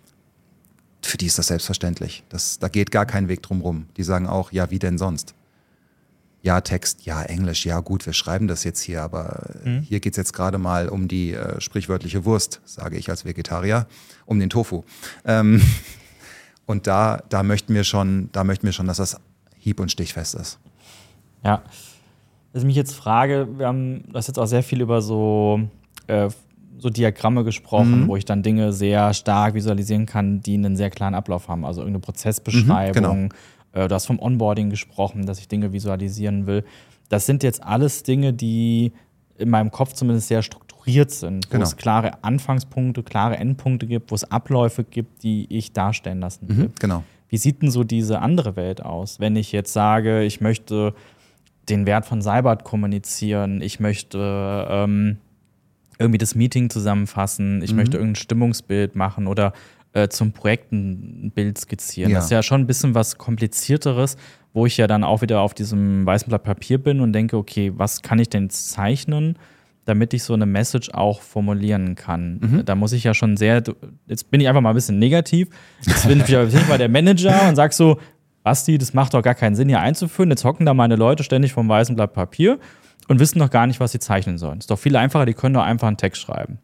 für die ist das selbstverständlich. Das, da geht gar kein Weg drum rum. Die sagen auch, ja, wie denn sonst? Ja, Text, ja, Englisch, ja gut, wir schreiben das jetzt hier, aber mhm. hier geht es jetzt gerade mal um die äh, sprichwörtliche Wurst, sage ich als Vegetarier, um den Tofu. Ähm, und da, da möchten wir schon, da möchten wir schon, dass das hieb- und stichfest ist.
Ja. Was ich mich jetzt frage, wir haben das jetzt auch sehr viel über so, äh, so Diagramme gesprochen, mhm. wo ich dann Dinge sehr stark visualisieren kann, die einen sehr klaren Ablauf haben. Also irgendeine Prozessbeschreibung. Mhm, genau. äh, du hast vom Onboarding gesprochen, dass ich Dinge visualisieren will. Das sind jetzt alles Dinge, die in meinem Kopf zumindest sehr strukturiert sind, wo genau. es klare Anfangspunkte, klare Endpunkte gibt, wo es Abläufe gibt, die ich darstellen lassen will.
Mhm, genau.
Wie sieht denn so diese andere Welt aus, wenn ich jetzt sage, ich möchte den Wert von Seibert kommunizieren, ich möchte ähm, irgendwie das Meeting zusammenfassen, ich mhm. möchte irgendein Stimmungsbild machen oder äh, zum Projekt ein Bild skizzieren. Ja. Das ist ja schon ein bisschen was Komplizierteres, wo ich ja dann auch wieder auf diesem weißen Blatt Papier bin und denke, okay, was kann ich denn zeichnen, damit ich so eine Message auch formulieren kann. Mhm. Da muss ich ja schon sehr, jetzt bin ich einfach mal ein bisschen negativ, jetzt bin ich aber mal der Manager und sag so, Basti, das macht doch gar keinen Sinn, hier einzuführen. Jetzt hocken da meine Leute ständig vom weißen Blatt Papier und wissen doch gar nicht, was sie zeichnen sollen. Ist doch viel einfacher, die können doch einfach einen Text schreiben.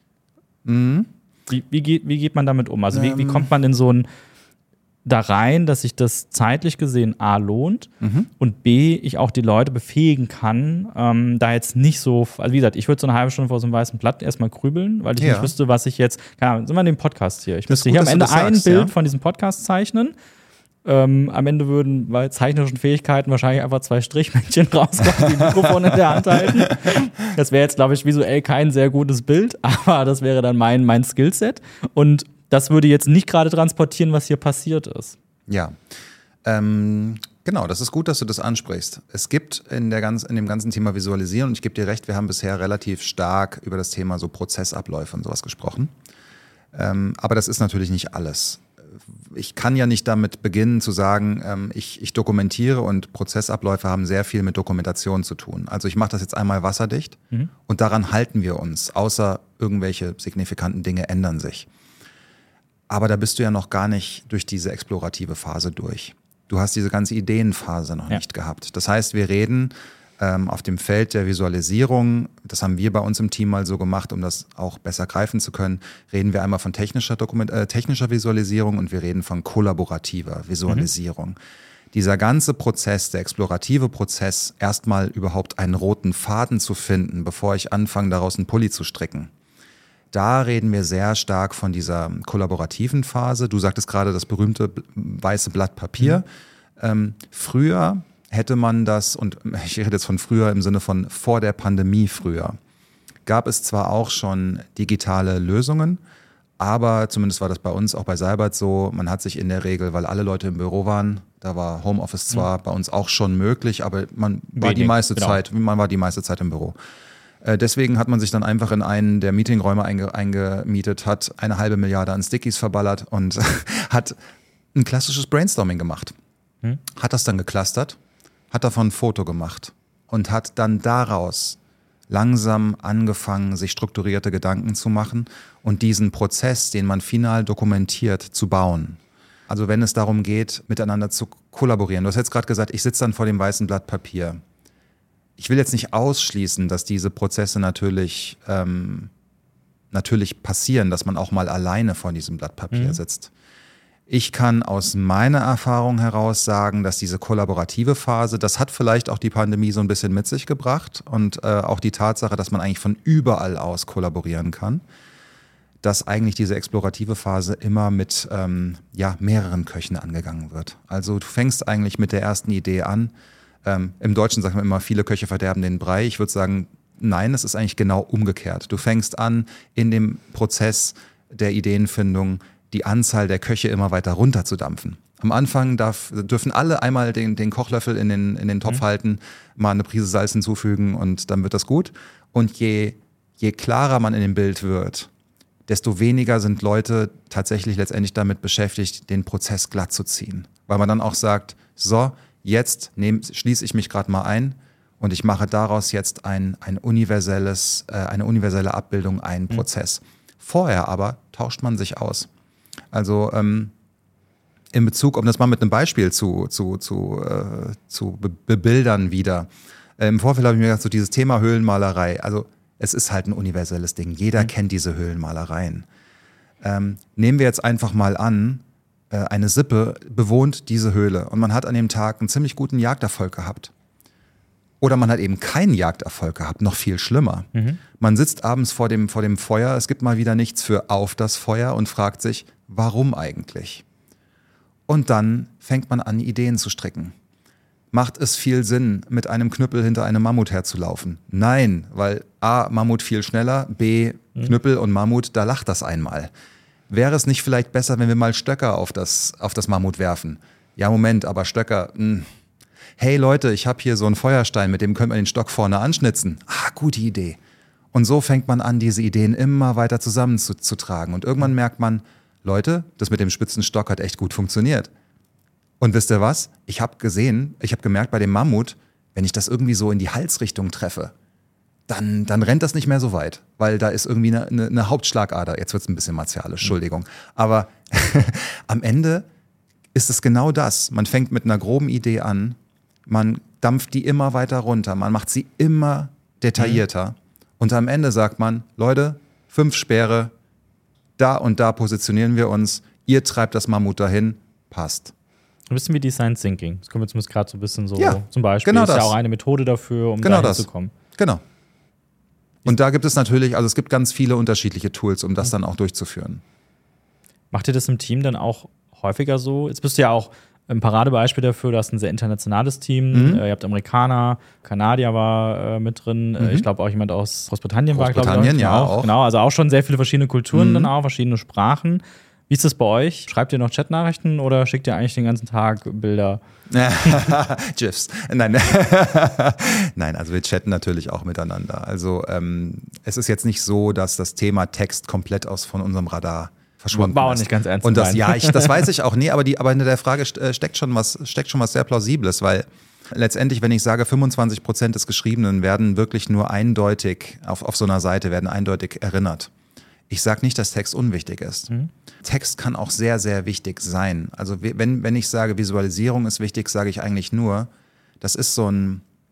Mhm. Wie, wie, geht, wie geht man damit um? Also ähm. wie, wie kommt man in so ein da rein, dass sich das zeitlich gesehen A lohnt mhm. und B, ich auch die Leute befähigen kann, ähm, da jetzt nicht so, also wie gesagt, ich würde so eine halbe Stunde vor so einem weißen Blatt erstmal grübeln, weil ich ja. nicht wüsste, was ich jetzt, keine Ahnung, sind wir in dem Podcast hier. Ich müsste hier am Ende ein sagst, Bild ja? von diesem Podcast zeichnen. Ähm, am Ende würden bei zeichnerischen Fähigkeiten wahrscheinlich einfach zwei Strichmännchen rauskommen, die Mikrofon in der Hand halten. Das wäre jetzt, glaube ich, visuell kein sehr gutes Bild, aber das wäre dann mein, mein Skillset. Und das würde jetzt nicht gerade transportieren, was hier passiert ist.
Ja, ähm, genau, das ist gut, dass du das ansprichst. Es gibt in, der ganz, in dem ganzen Thema Visualisieren, und ich gebe dir recht, wir haben bisher relativ stark über das Thema so Prozessabläufe und sowas gesprochen. Ähm, aber das ist natürlich nicht alles. Ich kann ja nicht damit beginnen zu sagen, ähm, ich, ich dokumentiere, und Prozessabläufe haben sehr viel mit Dokumentation zu tun. Also ich mache das jetzt einmal wasserdicht mhm. und daran halten wir uns, außer irgendwelche signifikanten Dinge ändern sich. Aber da bist du ja noch gar nicht durch diese explorative Phase durch. Du hast diese ganze Ideenphase noch ja. nicht gehabt. Das heißt, wir reden Ähm, auf dem Feld der Visualisierung, das haben wir bei uns im Team mal so gemacht, um das auch besser greifen zu können, reden wir einmal von technischer, Dokument äh, technischer Visualisierung und wir reden von kollaborativer Visualisierung. Mhm. Dieser ganze Prozess, der explorative Prozess, erstmal überhaupt einen roten Faden zu finden, bevor ich anfange, daraus einen Pulli zu stricken. Da reden wir sehr stark von dieser kollaborativen Phase. Du sagtest gerade das berühmte weiße Blatt Papier. Mhm. Ähm, früher hätte man das, und ich rede jetzt von früher im Sinne von vor der Pandemie früher, gab es zwar auch schon digitale Lösungen, aber zumindest war das bei uns auch bei Seibert so, man hat sich in der Regel, weil alle Leute im Büro waren, da war Homeoffice zwar mhm. bei uns auch schon möglich, aber man Wenig, war die meiste genau. Zeit, man war die meiste Zeit im Büro. Äh, deswegen hat man sich dann einfach in einen der Meetingräume einge, eingemietet, hat eine halbe Milliarde an Stickies verballert und hat ein klassisches Brainstorming gemacht. Mhm. Hat das dann geclustert, hat davon ein Foto gemacht und hat dann daraus langsam angefangen, sich strukturierte Gedanken zu machen und diesen Prozess, den man final dokumentiert, zu bauen. Also wenn es darum geht, miteinander zu kollaborieren. Du hast jetzt gerade gesagt, ich sitze dann vor dem weißen Blatt Papier. Ich will jetzt nicht ausschließen, dass diese Prozesse natürlich, ähm, natürlich passieren, dass man auch mal alleine vor diesem Blatt Papier mhm. sitzt. Ich kann aus meiner Erfahrung heraus sagen, dass diese kollaborative Phase, das hat vielleicht auch die Pandemie so ein bisschen mit sich gebracht und äh, auch die Tatsache, dass man eigentlich von überall aus kollaborieren kann, dass eigentlich diese explorative Phase immer mit ähm, ja, mehreren Köchen angegangen wird. Also du fängst eigentlich mit der ersten Idee an. Ähm, im Deutschen sagt man immer, viele Köche verderben den Brei. Ich würde sagen, nein, es ist eigentlich genau umgekehrt. Du fängst an, in dem Prozess der Ideenfindung die Anzahl der Köche immer weiter runterzudampfen. Am Anfang darf, dürfen alle einmal den, den Kochlöffel in den, in den Topf mhm. halten, mal eine Prise Salz hinzufügen und dann wird das gut. Und je, je klarer man in dem Bild wird, desto weniger sind Leute tatsächlich letztendlich damit beschäftigt, den Prozess glatt zu ziehen. Weil man dann auch sagt, so, jetzt nehm, schließe ich mich gerade mal ein und ich mache daraus jetzt ein, ein universelles, äh, eine universelle Abbildung, einen mhm. Prozess. Vorher aber tauscht man sich aus. Also ähm, in Bezug, um das mal mit einem Beispiel zu, zu, zu, äh, zu be- bebildern wieder. Äh, Im Vorfeld habe ich mir gedacht, so dieses Thema Höhlenmalerei, also es ist halt ein universelles Ding. Jeder mhm. kennt diese Höhlenmalereien. Ähm, nehmen wir jetzt einfach mal an, äh, eine Sippe bewohnt diese Höhle und man hat an dem Tag einen ziemlich guten Jagderfolg gehabt. Oder man hat eben keinen Jagderfolg gehabt, noch viel schlimmer. Mhm. Man sitzt abends vor dem, vor dem Feuer, es gibt mal wieder nichts für auf das Feuer und fragt sich, warum eigentlich? Und dann fängt man an, Ideen zu stricken. Macht es viel Sinn, mit einem Knüppel hinter einem Mammut herzulaufen? Nein, weil A, Mammut viel schneller, B, mhm. Knüppel und Mammut, da lacht das einmal. Wäre es nicht vielleicht besser, wenn wir mal Stöcker auf das, auf das Mammut werfen? Ja, Moment, aber Stöcker, mh. Hey Leute, ich habe hier so einen Feuerstein, mit dem können wir den Stock vorne anschnitzen. Ah, gute Idee. Und so fängt man an, diese Ideen immer weiter zusammenzutragen. Und irgendwann merkt man, Leute, das mit dem spitzen Stock hat echt gut funktioniert. Und wisst ihr was? Ich habe gesehen, ich habe gemerkt bei dem Mammut, wenn ich das irgendwie so in die Halsrichtung treffe, dann, dann rennt das nicht mehr so weit. Weil da ist irgendwie eine, eine, eine Hauptschlagader. Jetzt wird es ein bisschen martialisch, Entschuldigung. Aber am Ende ist es genau das. Man fängt mit einer groben Idee an, man dampft die immer weiter runter, man macht sie immer detaillierter. Mhm. Und am Ende sagt man, Leute, fünf Speere, da und da positionieren wir uns, ihr treibt das Mammut dahin, passt.
Ein bisschen wie Design Thinking. Das kommt jetzt zumindest gerade so ein bisschen so
ja,
zum Beispiel.
Genau
ist
das.
Ja auch eine Methode dafür, um
genau
dahin zu kommen.
Genau. Und da gibt es natürlich, also es gibt ganz viele unterschiedliche Tools, um das dann auch durchzuführen.
Macht ihr das im Team dann auch häufiger so? Jetzt bist du ja auch ein Paradebeispiel dafür, du hast ein sehr internationales Team. Mhm. Ihr habt Amerikaner, Kanadier war äh, mit drin. Mhm. Ich glaube auch jemand aus Großbritannien,
Großbritannien
war, glaube ich.
ja,
auch.
auch.
Genau, also auch schon sehr viele verschiedene Kulturen
mhm.
dann auch, verschiedene Sprachen. Wie ist das bei euch? Schreibt ihr noch Chatnachrichten oder schickt ihr eigentlich den ganzen Tag Bilder?
GIFs. Nein. Nein, also wir chatten natürlich auch miteinander. Also ähm, es ist jetzt nicht so, dass das Thema Text komplett aus von unserem Radar verschwunden
war auch
ist.
nicht ganz ernst.
Und das, ja, ich, das weiß ich auch. Nee, aber, die, aber in der Frage steckt schon was, steckt schon was sehr Plausibles, weil letztendlich, wenn ich sage, fünfundzwanzig Prozent des Geschriebenen werden wirklich nur eindeutig, auf, auf so einer Seite werden eindeutig erinnert. Ich sage nicht, dass Text unwichtig ist. Mhm. Text kann auch sehr, sehr wichtig sein. Also wenn, wenn ich sage, Visualisierung ist wichtig, sage ich eigentlich nur, das ist so ein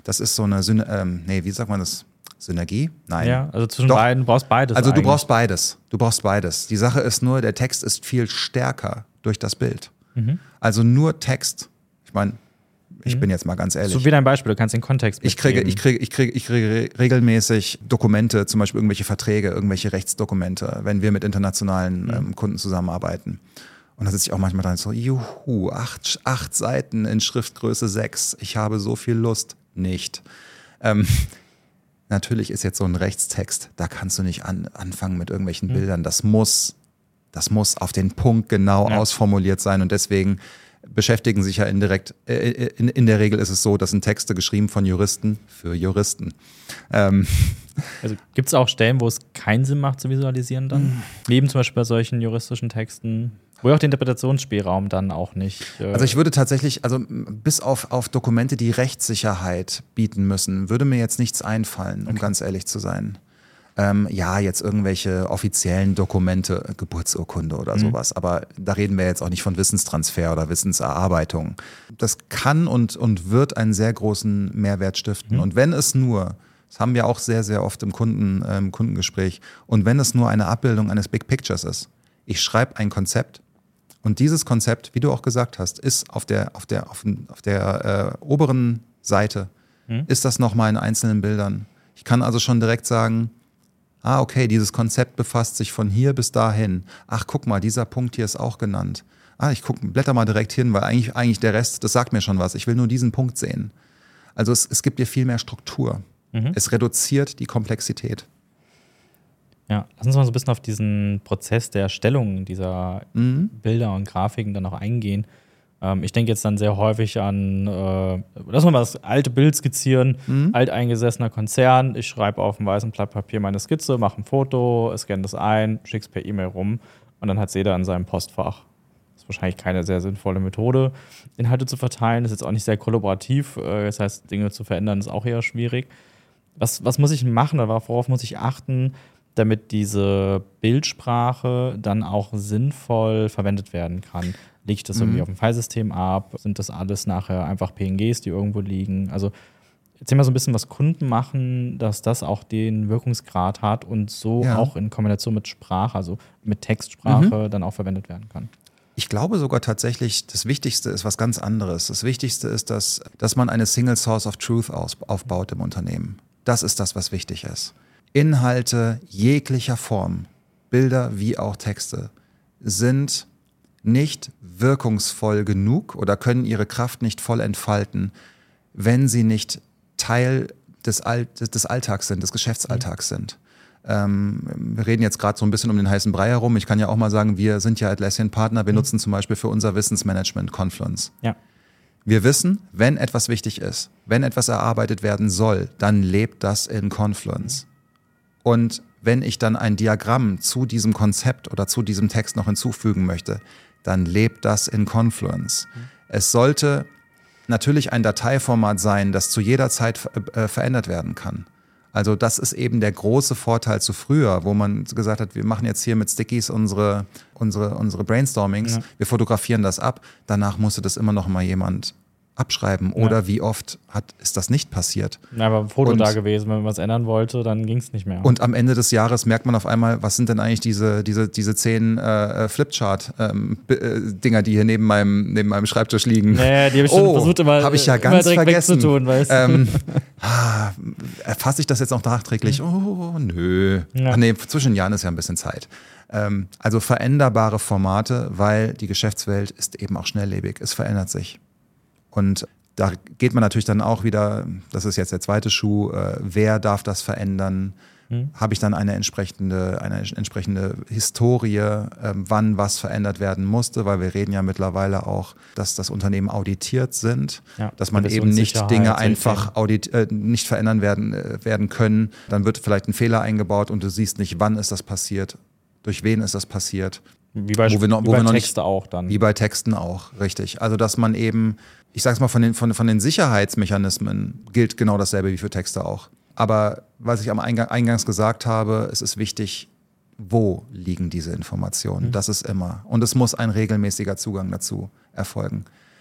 Das ist so eine, Syn ähm, nee, wie sagt man das? Synergie? Nein.
Ja, also zwischen
Doch.
beiden brauchst beides.
Also du
eigentlich.
brauchst beides. Du brauchst beides. Die Sache ist nur, der Text ist viel stärker durch das Bild.
Mhm.
Also nur Text. Ich meine, ich mhm. bin jetzt mal ganz ehrlich.
So wie dein Beispiel, du kannst den Kontext
ich kriege, ich kriege, ich kriege, ich kriege regelmäßig Dokumente, zum Beispiel irgendwelche Verträge, irgendwelche Rechtsdokumente, wenn wir mit internationalen mhm. ähm, Kunden zusammenarbeiten. Und da sitze ich auch manchmal dran so, juhu, acht, acht Seiten in Schriftgröße sechs. Ich habe so viel Lust. Nicht. Ähm, natürlich ist jetzt so ein Rechtstext, da kannst du nicht an, anfangen mit irgendwelchen mhm. Bildern. Das muss, das muss auf den Punkt genau ja. ausformuliert sein. Und deswegen beschäftigen sich ja indirekt, äh, in, in der Regel ist es so, das sind Texte geschrieben von Juristen für Juristen. Ähm.
Also gibt es auch Stellen, wo es keinen Sinn macht zu visualisieren dann? Mhm. Neben zum Beispiel bei solchen juristischen Texten, wo ja auch der Interpretationsspielraum dann auch nicht. Äh
also ich würde tatsächlich, also bis auf, auf Dokumente, die Rechtssicherheit bieten müssen, würde mir jetzt nichts einfallen, um okay. ganz ehrlich zu sein. Ähm, ja, jetzt irgendwelche offiziellen Dokumente, Geburtsurkunde oder mhm. sowas, aber da reden wir jetzt auch nicht von Wissenstransfer oder Wissenserarbeitung. Das kann und, und wird einen sehr großen Mehrwert stiften. Mhm. Und wenn es nur, das haben wir auch sehr, sehr oft im Kunden, äh, im Kundengespräch, und wenn es nur eine Abbildung eines Big Pictures ist, ich schreibe ein Konzept und dieses Konzept, wie du auch gesagt hast, ist auf der, auf der, auf, auf der äh, oberen Seite, mhm. ist das nochmal in einzelnen Bildern. Ich kann also schon direkt sagen, ah, okay, dieses Konzept befasst sich von hier bis dahin. Ach, guck mal, dieser Punkt hier ist auch genannt. Ah, ich guck, blätter mal direkt hin, weil eigentlich, eigentlich der Rest, das sagt mir schon was. Ich will nur diesen Punkt sehen. Also es, es gibt dir viel mehr Struktur. Mhm. Es reduziert die Komplexität.
Ja, lass uns mal so ein bisschen auf diesen Prozess der Erstellung dieser mhm. Bilder und Grafiken dann noch eingehen. Ähm, ich denke jetzt dann sehr häufig an, äh, lass mal das alte Bild skizzieren, mhm. alteingesessener Konzern. Ich schreibe auf einem weißen Blatt Papier meine Skizze, mache ein Foto, scanne das ein, schicke es per E-Mail rum und dann hat es jeder in seinem Postfach. Das ist wahrscheinlich keine sehr sinnvolle Methode, Inhalte zu verteilen. Das ist jetzt auch nicht sehr kollaborativ. Äh, das heißt, Dinge zu verändern ist auch eher schwierig. Was, was muss ich machen oder worauf muss ich achten, damit diese Bildsprache dann auch sinnvoll verwendet werden kann? Lege ich das irgendwie mhm. auf dem Filesystem ab? Sind das alles nachher einfach P N Gs, die irgendwo liegen? Also erzähl mal so ein bisschen, was Kunden machen, dass das auch den Wirkungsgrad hat und so ja. auch in Kombination mit Sprache, also mit Textsprache, mhm. dann auch verwendet werden kann.
Ich glaube sogar tatsächlich, das Wichtigste ist was ganz anderes. Das Wichtigste ist, dass, dass man eine Single Source of Truth aus, aufbaut im Unternehmen. Das ist das, was wichtig ist. Inhalte jeglicher Form, Bilder wie auch Texte, sind nicht wirkungsvoll genug oder können ihre Kraft nicht voll entfalten, wenn sie nicht Teil des, All- des Alltags sind, des Geschäftsalltags mhm. sind. Ähm, wir reden jetzt gerade so ein bisschen um den heißen Brei herum. Ich kann ja auch mal sagen, wir sind ja Atlassian-Partner. Wir mhm. nutzen zum Beispiel für unser Wissensmanagement Confluence.
Ja.
Wir wissen, wenn etwas wichtig ist, wenn etwas erarbeitet werden soll, dann lebt das in Confluence. Und wenn ich dann ein Diagramm zu diesem Konzept oder zu diesem Text noch hinzufügen möchte, dann lebt das in Confluence. Mhm. Es sollte natürlich ein Dateiformat sein, das zu jeder Zeit äh, verändert werden kann. Also das ist eben der große Vorteil zu früher, wo man gesagt hat, wir machen jetzt hier mit Stickies unsere, unsere, unsere Brainstormings, ja. wir fotografieren das ab, danach musste das immer noch mal jemand abschreiben. Oder ja. wie oft hat, ist das nicht passiert?
Ja, aber ein Foto und, da gewesen, wenn man was ändern wollte, dann ging es nicht mehr.
Und am Ende des Jahres merkt man auf einmal, was sind denn eigentlich diese, diese, diese zehn äh, Flipchart-Dinger, ähm, die hier neben meinem, neben meinem Schreibtisch liegen.
Naja, die habe ich schon
oh,
versucht, immer,
hab ich ja
immer
ganz
direkt
vergessen.
wegzutun, weißt du?
Ähm, erfasse ich das jetzt noch nachträglich? Oh, nö.
Ja.
Ach nee, zwischen den Jahren ist ja ein bisschen Zeit. Ähm, also veränderbare Formate, weil die Geschäftswelt ist eben auch schnelllebig. Es verändert sich. Und da geht man natürlich dann auch wieder, das ist jetzt der zweite Schuh, äh, wer darf das verändern? Mhm. Habe ich dann eine entsprechende, eine entsprechende Historie, äh, wann was verändert werden musste? Weil wir reden ja mittlerweile auch, dass das Unternehmen auditiert sind,
ja,
dass man eben nicht Dinge einfach audit, äh, nicht verändern werden, äh, werden können. Dann wird vielleicht ein Fehler eingebaut und du siehst nicht, wann ist das passiert, durch wen ist das passiert.
Wie bei,
wo wir noch,
wie
wo
bei
wir noch
Texte
nicht,
auch dann.
Wie bei Texten auch, richtig. Also dass man eben, ich sag's mal, von den, von, von den Sicherheitsmechanismen gilt genau dasselbe wie für Texte auch. Aber was ich am Eingang, eingangs gesagt habe, es ist wichtig, wo liegen diese Informationen. Mhm. Das ist immer. Und es muss ein regelmäßiger Zugang dazu erfolgen.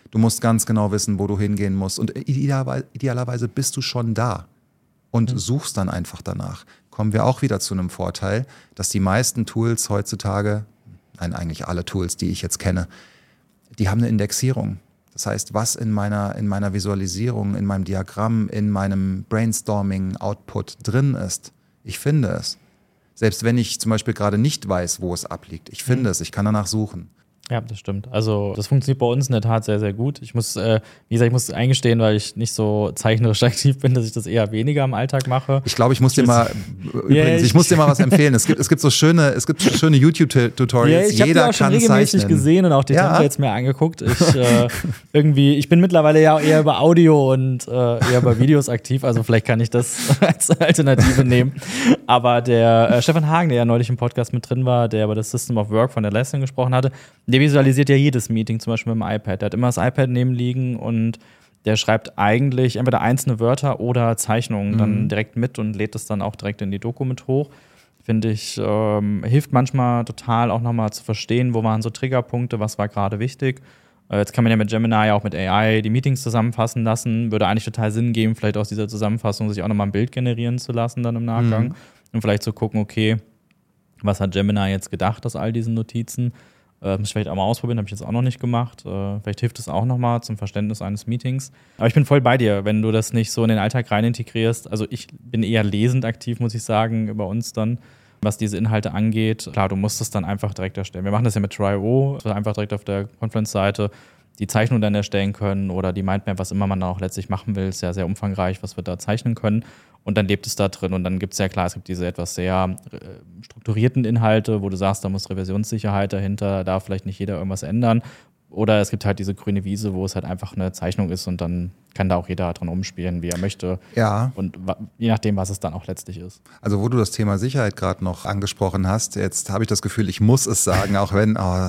Du musst ganz genau wissen, wo du hingehen musst. Und idealerweise, idealerweise bist du schon da und mhm. suchst dann einfach danach. Kommen wir auch wieder zu einem Vorteil, dass die meisten Tools heutzutage, nein, eigentlich alle Tools, die ich jetzt kenne, die haben eine Indexierung. Das heißt, was in meiner, in meiner Visualisierung, in meinem Diagramm, in meinem Brainstorming-Output drin ist, ich finde es. Selbst wenn ich zum Beispiel gerade nicht weiß, wo es abliegt, ich finde mhm. es, ich kann danach suchen.
Ja, das stimmt. Also das funktioniert bei uns in der Tat sehr, sehr gut. Ich muss, äh, wie gesagt, ich muss eingestehen, weil ich nicht so zeichnerisch aktiv bin, dass ich das eher weniger im Alltag mache.
Ich glaube, ich muss dir mal übrigens, yeah, ich, ich muss dir mal was empfehlen. Es gibt, es gibt so schöne, es gibt schöne YouTube-Tutorials.
Yeah, ich
Jeder
die auch schon
kann
regelmäßig
zeichnen.
gesehen und auch die
ja.
Templates mir angeguckt. Ich äh, irgendwie, ich bin mittlerweile ja eher über Audio und äh, eher über Videos aktiv. Also vielleicht kann ich das als Alternative nehmen. Aber der äh, Stefan Hagen, der ja neulich im Podcast mit drin war, der über das System of Work von der Lesson gesprochen hatte, der visualisiert ja jedes Meeting, zum Beispiel mit dem iPad. Der hat immer das iPad neben liegen und der schreibt eigentlich entweder einzelne Wörter oder Zeichnungen mhm. dann direkt mit und lädt das dann auch direkt in die Doku mit hoch. Finde ich, ähm, hilft manchmal total auch nochmal zu verstehen, wo waren so Triggerpunkte, was war gerade wichtig. Äh, jetzt kann man ja mit Gemini, auch mit A I, die Meetings zusammenfassen lassen. Würde eigentlich total Sinn geben, vielleicht aus dieser Zusammenfassung sich auch nochmal ein Bild generieren zu lassen dann im Nachgang. Mhm. Und vielleicht zu gucken, okay, was hat Gemini jetzt gedacht aus all diesen Notizen? Äh, muss ich vielleicht auch mal ausprobieren, habe ich jetzt auch noch nicht gemacht. Äh, vielleicht hilft es auch nochmal zum Verständnis eines Meetings. Aber ich bin voll bei dir, wenn du das nicht so in den Alltag rein integrierst. Also ich bin eher lesend aktiv, muss ich sagen, über uns dann, was diese Inhalte angeht. Klar, du musst es dann einfach direkt erstellen. Wir machen das ja mit Try.io, also einfach direkt auf der Confluence-Seite die Zeichnung dann erstellen können oder die Mindmap, was immer man dann auch letztlich machen will, ist ja sehr umfangreich, was wir da zeichnen können. Und dann lebt es da drin. Und dann gibt es ja klar, es gibt diese etwas sehr äh, strukturierten Inhalte, wo du sagst, da muss Revisionssicherheit dahinter, da darf vielleicht nicht jeder irgendwas ändern. Oder es gibt halt diese grüne Wiese, wo es halt einfach eine Zeichnung ist und dann kann da auch jeder dran umspielen, wie er möchte.
Ja.
Und je nachdem, was es dann auch letztlich ist.
Also wo du das Thema Sicherheit gerade noch angesprochen hast, jetzt habe ich das Gefühl, ich muss es sagen, auch wenn... Oh,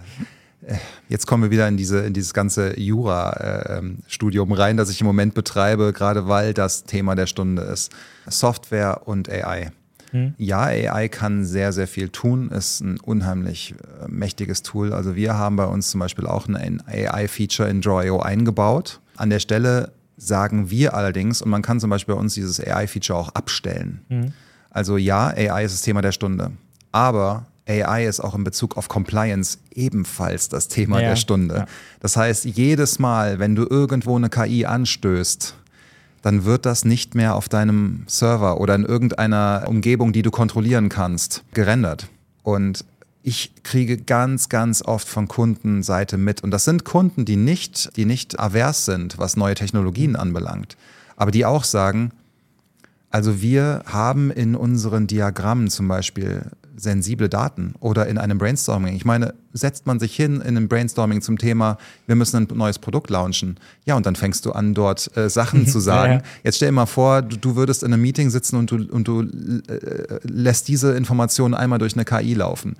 jetzt kommen wir wieder in, diese, in dieses ganze Jura-Studium rein, das ich im Moment betreibe, gerade weil das Thema der Stunde ist. Software und A I. Hm. Ja, A I kann sehr, sehr viel tun, ist ein unheimlich äh, mächtiges Tool. Also wir haben bei uns zum Beispiel auch ein A I-Feature in Draw Punkt io eingebaut. An der Stelle sagen wir allerdings, und man kann zum Beispiel bei uns dieses A I-Feature auch abstellen. Hm. Also ja, A I ist das Thema der Stunde, aber A I ist auch in Bezug auf Compliance ebenfalls das Thema ja, der Stunde. Ja. Das heißt, jedes Mal, wenn du irgendwo eine K I anstößt, dann wird das nicht mehr auf deinem Server oder in irgendeiner Umgebung, die du kontrollieren kannst, gerendert. Und ich kriege ganz, ganz oft von Kundenseite mit, und das sind Kunden, die nicht, die nicht avers sind, was neue Technologien anbelangt, aber die auch sagen, also wir haben in unseren Diagrammen zum Beispiel sensible Daten oder in einem Brainstorming. Ich meine, setzt man sich hin in einem Brainstorming zum Thema, wir müssen ein neues Produkt launchen. Ja, und dann fängst du an, dort äh, Sachen zu sagen. Ja, ja. Jetzt stell dir mal vor, du, du würdest in einem Meeting sitzen und du, und du äh, lässt diese Informationen einmal durch eine K I laufen.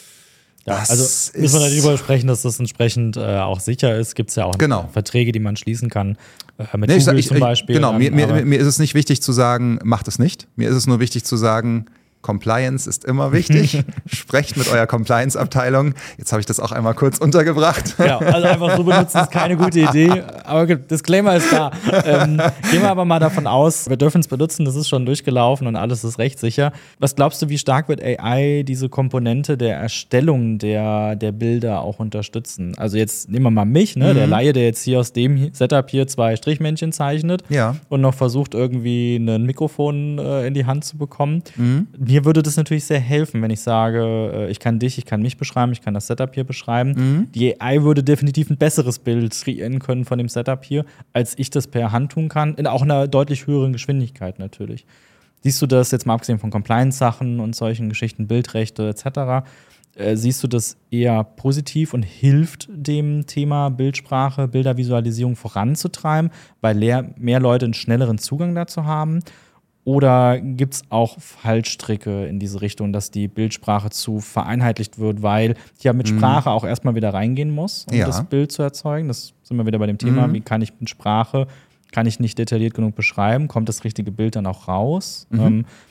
Ja, das also müssen wir natürlich darüber sprechen, dass das entsprechend äh, auch sicher ist. Gibt es ja auch
genau.
Verträge, die man schließen kann. Äh, mit
nee,
Google
ich, ich,
zum Beispiel.
Genau,
dann,
mir, mir, mir ist es nicht wichtig zu sagen, macht es nicht. Mir ist es nur wichtig zu sagen, Compliance ist immer wichtig. Sprecht mit eurer Compliance-Abteilung. Jetzt habe ich das auch einmal kurz untergebracht.
Ja, also einfach so benutzen ist keine gute Idee. Aber Disclaimer ist da. Ähm, gehen wir aber mal davon aus, wir dürfen es benutzen, das ist schon durchgelaufen und alles ist rechtssicher. Was glaubst du, wie stark wird A I diese Komponente der Erstellung der, der Bilder auch unterstützen? Also jetzt nehmen wir mal mich, ne, mhm. der Laie, der jetzt hier aus dem Setup hier zwei Strichmännchen zeichnet
ja.
und noch versucht, irgendwie ein Mikrofon äh, in die Hand zu bekommen.
Mhm.
Mir würde das natürlich sehr helfen, wenn ich sage, ich kann dich, ich kann mich beschreiben, ich kann das Setup hier beschreiben. Mhm. Die A I würde definitiv ein besseres Bild kreieren können von dem Setup hier, als ich das per Hand tun kann, in auch einer deutlich höheren Geschwindigkeit natürlich. Siehst du das jetzt mal abgesehen von Compliance-Sachen und solchen Geschichten, Bildrechte et cetera, äh, siehst du das eher positiv und hilft dem Thema Bildsprache, Bildervisualisierung voranzutreiben, weil mehr Leute einen schnelleren Zugang dazu haben? Oder gibt es auch Fallstricke in diese Richtung, dass die Bildsprache zu vereinheitlicht wird, weil ich ja mit Sprache mhm. auch erstmal wieder reingehen muss, um
ja.
das Bild zu erzeugen? Das sind wir wieder bei dem Thema, mhm. wie kann ich mit Sprache, kann ich nicht detailliert genug beschreiben, kommt das richtige Bild dann auch raus? Mhm. Ähm,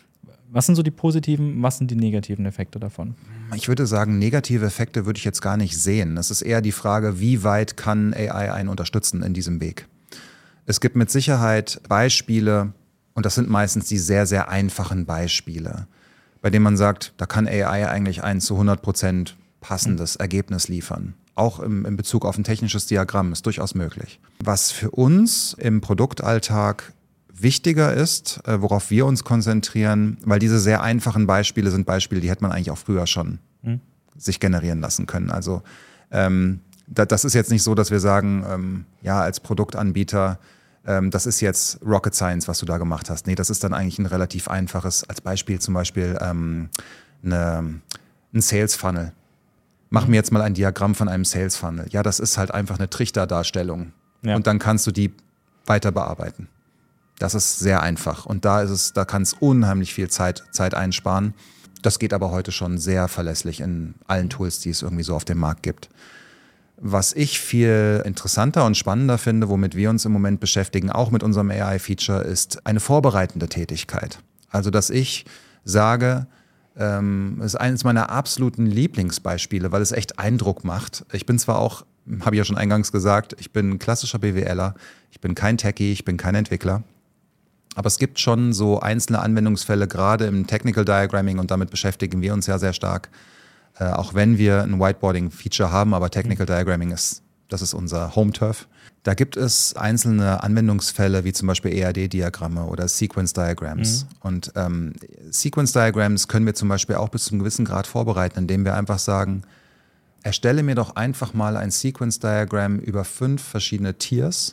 Was sind so die positiven, was sind die negativen Effekte davon?
Ich würde sagen, negative Effekte würde ich jetzt gar nicht sehen. Es ist eher die Frage, wie weit kann A I einen unterstützen in diesem Weg? Es gibt mit Sicherheit Beispiele, und das sind meistens die sehr, sehr einfachen Beispiele, bei denen man sagt, da kann A I eigentlich ein zu hundert Prozent passendes Ergebnis liefern. Auch im, in Bezug auf ein technisches Diagramm ist durchaus möglich. Was für uns im Produktalltag wichtiger ist, äh, worauf wir uns konzentrieren, weil diese sehr einfachen Beispiele sind Beispiele, die hätte man eigentlich auch früher schon mhm. sich generieren lassen können. Also ähm, da, das ist jetzt nicht so, dass wir sagen, ähm, ja, als Produktanbieter, ähm, das ist jetzt Rocket Science, was du da gemacht hast. Nee, das ist dann eigentlich ein relativ einfaches, als Beispiel zum Beispiel ähm, eine, ein Sales Funnel. Mach mir jetzt mal ein Diagramm von einem Sales Funnel. Ja, das ist halt einfach eine Trichterdarstellung. Ja. Und dann kannst du die weiter bearbeiten. Das ist sehr einfach. Und da ist es, da kann es unheimlich viel Zeit, Zeit einsparen. Das geht aber heute schon sehr verlässlich in allen Tools, die es irgendwie so auf dem Markt gibt. Was ich viel interessanter und spannender finde, womit wir uns im Moment beschäftigen, auch mit unserem A I-Feature, ist eine vorbereitende Tätigkeit. Also, dass ich sage, ähm, das ist eines meiner absoluten Lieblingsbeispiele, weil es echt Eindruck macht. Ich bin zwar auch, habe ich ja schon eingangs gesagt, ich bin ein klassischer BWLer, ich bin kein Techie, ich bin kein Entwickler. Aber es gibt schon so einzelne Anwendungsfälle, gerade im Technical Diagramming, und damit beschäftigen wir uns ja sehr stark, äh, auch wenn wir ein Whiteboarding-Feature haben, aber Technical Diagramming ist, das ist unser Home-Turf. Da gibt es einzelne Anwendungsfälle, wie zum Beispiel E R D-Diagramme oder Sequence-Diagrams. Mhm. Und ähm, Sequence-Diagrams können wir zum Beispiel auch bis zu einem gewissen Grad vorbereiten, indem wir einfach sagen, erstelle mir doch einfach mal ein Sequence-Diagramm über fünf verschiedene Tiers,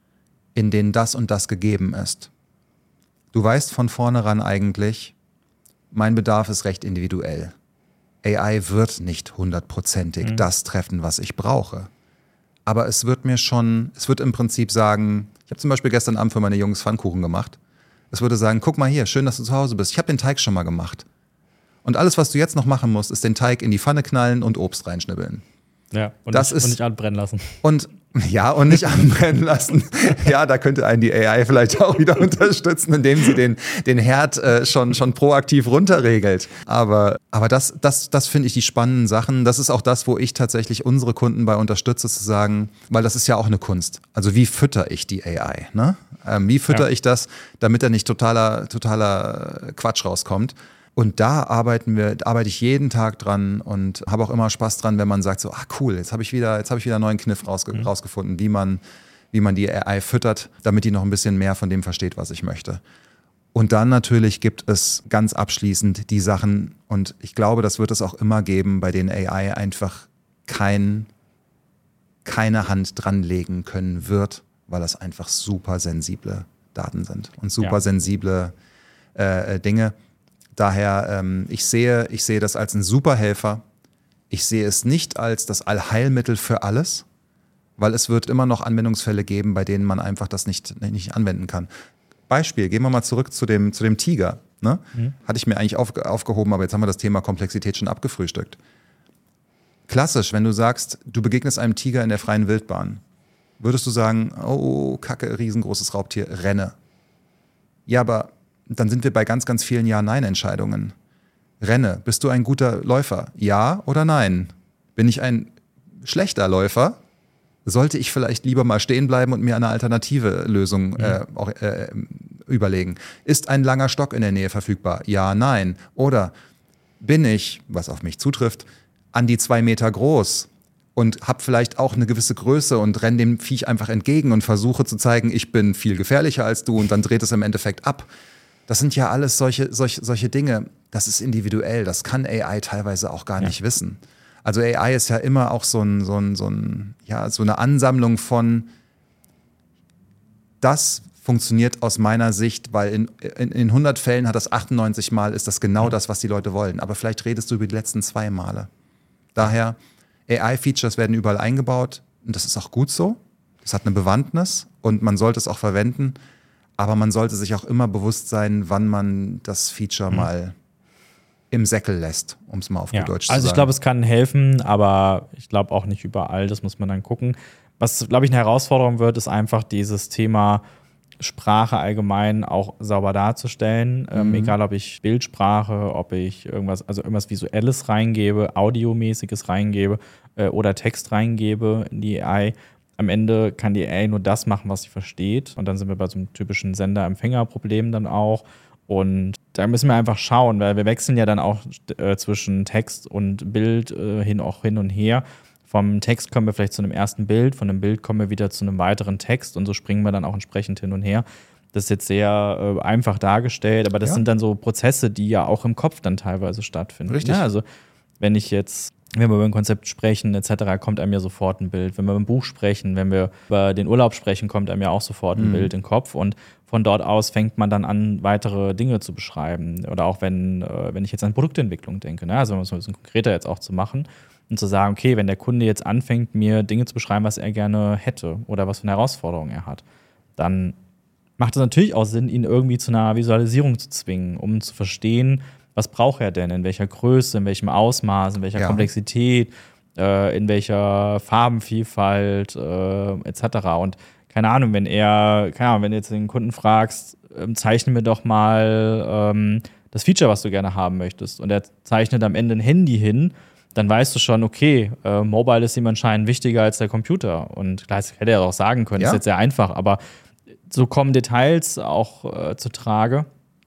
in denen das und das gegeben ist. Du weißt von vornherein eigentlich, mein Bedarf ist recht individuell. A I wird nicht hundertprozentig mhm. das treffen, was ich brauche. Aber es wird mir schon, es wird im Prinzip sagen, ich habe zum Beispiel gestern Abend für meine Jungs Pfannkuchen gemacht. Es würde sagen, guck mal hier, schön, dass du zu Hause bist. Ich habe den Teig schon mal gemacht. Und alles, was du jetzt noch machen musst, ist den Teig in die Pfanne knallen und Obst reinschnibbeln.
Ja, und,
das
nicht,
ist,
und nicht anbrennen lassen.
Und ja, und nicht anbrennen lassen. Ja, da könnte einen die A I vielleicht auch wieder unterstützen, indem sie den, den Herd äh, schon, schon proaktiv runterregelt. Aber, aber das, das, das finde ich die spannenden Sachen. Das ist auch das, wo ich tatsächlich unsere Kunden bei unterstütze, zu sagen, weil das ist ja auch eine Kunst. Also wie fütter ich die A I? Ne? Ähm, wie fütter ja. ich das, damit da nicht totaler, totaler Quatsch rauskommt? Und da arbeiten wir, arbeite ich jeden Tag dran und habe auch immer Spaß dran, wenn man sagt so, ah cool, jetzt habe ich wieder, jetzt habe ich wieder einen neuen Kniff rausge- mhm. rausgefunden, wie man, wie man die A I füttert, damit die noch ein bisschen mehr von dem versteht, was ich möchte. Und dann natürlich gibt es ganz abschließend die Sachen, und ich glaube, das wird es auch immer geben, bei denen A I einfach kein, keine Hand dranlegen können wird, weil das einfach super sensible Daten sind und super ja. sensible äh, Dinge. Daher, ähm, ich sehe, ich sehe das als einen Superhelfer. Ich sehe es nicht als das Allheilmittel für alles, weil es wird immer noch Anwendungsfälle geben, bei denen man einfach das nicht, nicht anwenden kann. Beispiel, gehen wir mal zurück zu dem, zu dem Tiger. Ne? Mhm. Hatte ich mir eigentlich auf, aufgehoben, aber jetzt haben wir das Thema Komplexität schon abgefrühstückt. Klassisch, wenn du sagst, du begegnest einem Tiger in der freien Wildbahn, würdest du sagen, oh, Kacke, riesengroßes Raubtier, renne. Ja, aber dann sind wir bei ganz, ganz vielen Ja-Nein-Entscheidungen. Renne. Bist du ein guter Läufer? Ja oder nein? Bin ich ein schlechter Läufer? Sollte ich vielleicht lieber mal stehen bleiben und mir eine alternative Lösung mhm. äh, auch, äh, überlegen? Ist ein langer Stock in der Nähe verfügbar? Ja, nein. Oder bin ich, was auf mich zutrifft, an die zwei Meter groß und habe vielleicht auch eine gewisse Größe und renne dem Viech einfach entgegen und versuche zu zeigen, ich bin viel gefährlicher als du, und dann dreht es im Endeffekt ab. Das sind ja alles solche, solche, solche Dinge, das ist individuell, das kann A I teilweise auch gar ja. nicht wissen. Also A I ist ja immer auch so, ein, so, ein, so, ein, ja, so eine Ansammlung von, das funktioniert aus meiner Sicht, weil in, in, in hundert Fällen hat das achtundneunzig Mal, ist das genau ja. das, was die Leute wollen. Aber vielleicht redest du über die letzten zwei Male. Daher, A I-Features werden überall eingebaut, und das ist auch gut so. Das hat eine Bewandtnis und man sollte es auch verwenden. Aber man sollte sich auch immer bewusst sein, wann man das Feature mhm. mal im Säckel lässt, um es mal auf
ja.
gut Deutsch zu
also sagen. Also ich glaube, es kann helfen, aber ich glaube auch nicht überall, das muss man dann gucken. Was, glaube ich, eine Herausforderung wird, ist einfach dieses Thema Sprache allgemein auch sauber darzustellen. Mhm. Ähm, egal, ob ich Bildsprache, ob ich irgendwas, also irgendwas Visuelles reingebe, Audiomäßiges reingebe äh, oder Text reingebe in die A I. Am Ende kann die A I nur das machen, was sie versteht. Und dann sind wir bei so einem typischen Sender-Empfänger-Problem dann auch. Und da müssen wir einfach schauen, weil wir wechseln ja dann auch äh, zwischen Text und Bild äh, hin, auch hin und her. Vom Text kommen wir vielleicht zu einem ersten Bild, von einem Bild kommen wir wieder zu einem weiteren Text und so springen wir dann auch entsprechend hin und her. Das ist jetzt sehr äh, einfach dargestellt, aber das ja. sind dann so Prozesse, die ja auch im Kopf dann teilweise stattfinden.
Richtig.
Ja, also wenn ich jetzt, wenn wir über ein Konzept sprechen et cetera, kommt einem ja sofort ein Bild. Wenn wir über ein Buch sprechen, wenn wir über den Urlaub sprechen, kommt einem ja auch sofort ein mhm. Bild in den Kopf und von dort aus fängt man dann an, weitere Dinge zu beschreiben. Oder auch wenn, äh, wenn ich jetzt an Produktentwicklung denke, ne? Also um es ein bisschen konkreter jetzt auch zu machen. Und zu sagen, okay, wenn der Kunde jetzt anfängt, mir Dinge zu beschreiben, was er gerne hätte oder was für eine Herausforderung er hat, dann macht es natürlich auch Sinn, ihn irgendwie zu einer Visualisierung zu zwingen, um zu verstehen, was braucht er denn, in welcher Größe, in welchem Ausmaß, in welcher ja. Komplexität, äh, in welcher Farbenvielfalt äh, et cetera. Und keine Ahnung, wenn er, keine Ahnung, wenn du jetzt den Kunden fragst, äh, zeichne mir doch mal ähm, das Feature, was du gerne haben möchtest. Und er zeichnet am Ende ein Handy hin, dann weißt du schon, okay, äh, Mobile ist ihm anscheinend wichtiger als der Computer. Und klar, das hätte er auch sagen können, ja. ist jetzt sehr einfach, aber so kommen Details auch äh, zu Trage,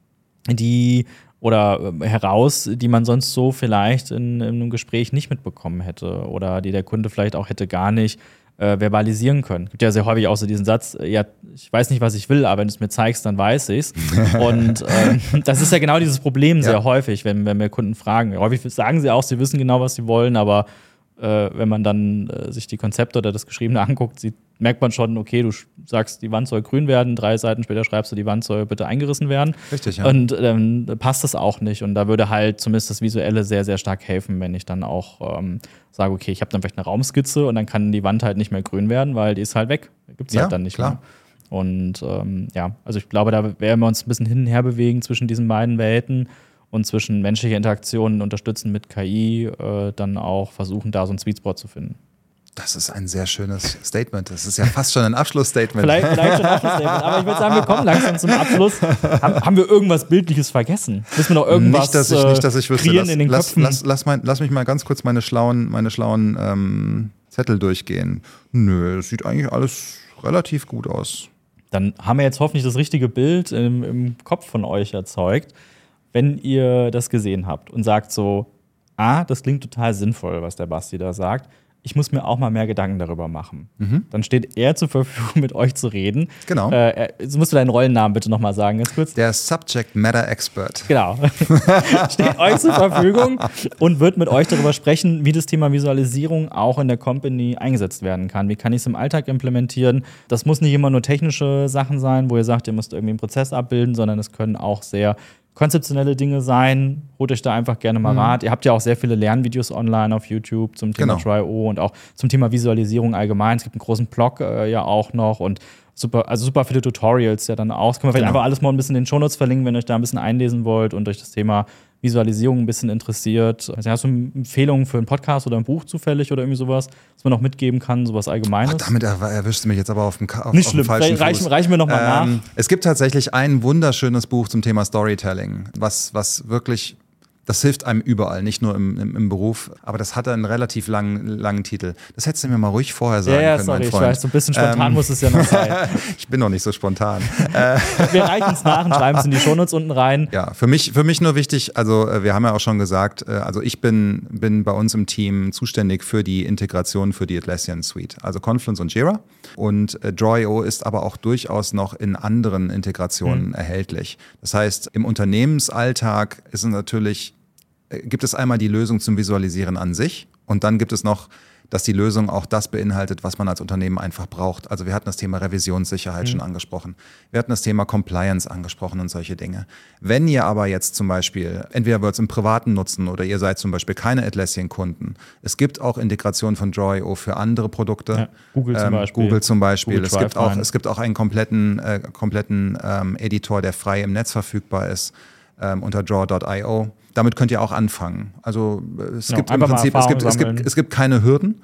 die oder äh, heraus, die man sonst so vielleicht in, in einem Gespräch nicht mitbekommen hätte oder die der Kunde vielleicht auch hätte gar nicht äh, verbalisieren können. Es gibt ja sehr häufig auch so diesen Satz, ja, ich weiß nicht, was ich will, aber wenn du es mir zeigst, dann weiß ich's. Und ähm, das ist ja genau dieses Problem ja. sehr häufig, wenn, wenn wir Kunden fragen. Häufig sagen sie auch, sie wissen genau, was sie wollen, aber äh, wenn man dann äh, sich die Konzepte oder das Geschriebene anguckt, sieht, merkt man schon, okay, du sagst, die Wand soll grün werden, drei Seiten später schreibst du, die Wand soll bitte eingerissen werden.
Richtig, ja.
Und dann ähm, passt das auch nicht. Und da würde halt zumindest das Visuelle sehr, sehr stark helfen, wenn ich dann auch ähm, sage, okay, ich habe dann vielleicht eine Raumskizze und dann kann die Wand halt nicht mehr grün werden, weil die ist halt weg. Gibt es
ja,
halt dann nicht
klar.
mehr. Und ähm, ja, also ich glaube, da werden wir uns ein bisschen hin und her bewegen zwischen diesen beiden Welten und zwischen menschlicher Interaktion unterstützen mit K I, äh, dann auch versuchen, da so einen Sweet Spot zu finden.
Das ist ein sehr schönes Statement. Das ist ja fast schon ein Abschlussstatement.
vielleicht, vielleicht schon ein Abschlussstatement, aber ich würde sagen, wir kommen langsam zum Abschluss. Haben, haben wir irgendwas Bildliches vergessen? Müssen wir noch irgendwas
nicht, dass ich, nicht, dass ich wüsste.
kreieren
Lass,
in den
lass,
Köpfen?
Lass, lass, mein, lass mich mal ganz kurz meine schlauen, meine schlauen ähm, Zettel durchgehen. Nö, es sieht eigentlich alles relativ gut aus.
Dann haben wir jetzt hoffentlich das richtige Bild im, im Kopf von euch erzeugt. Wenn ihr das gesehen habt und sagt so, ah, das klingt total sinnvoll, was der Basti da sagt, ich muss mir auch mal mehr Gedanken darüber machen. Mhm. Dann steht er zur Verfügung, mit euch zu reden.
Genau.
Äh, jetzt musst du deinen Rollennamen bitte nochmal sagen, ganz kurz.
Der Subject Matter Expert.
Genau. Steht euch zur Verfügung und wird mit euch darüber sprechen, wie das Thema Visualisierung auch in der Company eingesetzt werden kann. Wie kann ich es im Alltag implementieren? Das muss nicht immer nur technische Sachen sein, wo ihr sagt, ihr müsst irgendwie einen Prozess abbilden, sondern es können auch sehr konzeptionelle Dinge sein. Holt euch da einfach gerne mal mhm. Rat. Ihr habt ja auch sehr viele Lernvideos online auf YouTube zum Thema
genau.
drei O und auch zum Thema Visualisierung allgemein. Es gibt einen großen Blog äh, ja auch noch und super, also super viele Tutorials ja dann auch. Das können wir vielleicht
genau.
einfach alles mal ein bisschen in den Shownotes verlinken, wenn ihr euch da ein bisschen einlesen wollt und euch das Thema Visualisierung ein bisschen interessiert. Also hast du Empfehlungen für einen Podcast oder ein Buch zufällig oder irgendwie sowas, was man noch mitgeben kann, sowas Allgemeines?
Ach, damit erwischst du mich jetzt aber auf dem, auf,
Nicht
auf
schlimm.
dem falschen Fuß.
Reichen, reichen wir noch mal
ähm,
nach.
Es gibt tatsächlich ein wunderschönes Buch zum Thema Storytelling, was, was wirklich, das hilft einem überall, nicht nur im, im, im Beruf, aber das hatte einen relativ langen, langen Titel. Das hättest du mir mal ruhig vorher sagen
ja, ja,
können,
sorry,
mein Freund.
Ich weiß, so ein bisschen spontan ähm, muss es ja noch sein.
Ich bin noch nicht so spontan.
Wir reichen es nach und schreiben es in die Shownotes unten rein.
Ja, für mich, für mich nur wichtig, also wir haben ja auch schon gesagt, also ich bin, bin bei uns im Team zuständig für die Integration für die Atlassian Suite, also Confluence und Jira. Und Draw punkt i o ist aber auch durchaus noch in anderen Integrationen mhm. erhältlich. Das heißt, im Unternehmensalltag ist es natürlich gibt es einmal die Lösung zum Visualisieren an sich und dann gibt es noch, dass die Lösung auch das beinhaltet, was man als Unternehmen einfach braucht. Also wir hatten das Thema Revisionssicherheit mhm. schon angesprochen. Wir hatten das Thema Compliance angesprochen und solche Dinge. Wenn ihr aber jetzt zum Beispiel, entweder wollt ihr es im Privaten nutzen oder ihr seid zum Beispiel keine Atlassian-Kunden, es gibt auch Integrationen von Draw punkt i o für andere Produkte.
Ja, Google zum
ähm,
Beispiel.
Google zum Beispiel.
Google
es, gibt auch,
rein.
es gibt auch einen kompletten, äh, kompletten ähm, Editor, der frei im Netz verfügbar ist, ähm, unter Draw punkt i o. Damit könnt ihr auch anfangen. Also es
ja,
gibt im Prinzip, es gibt, es, gibt, es gibt keine Hürden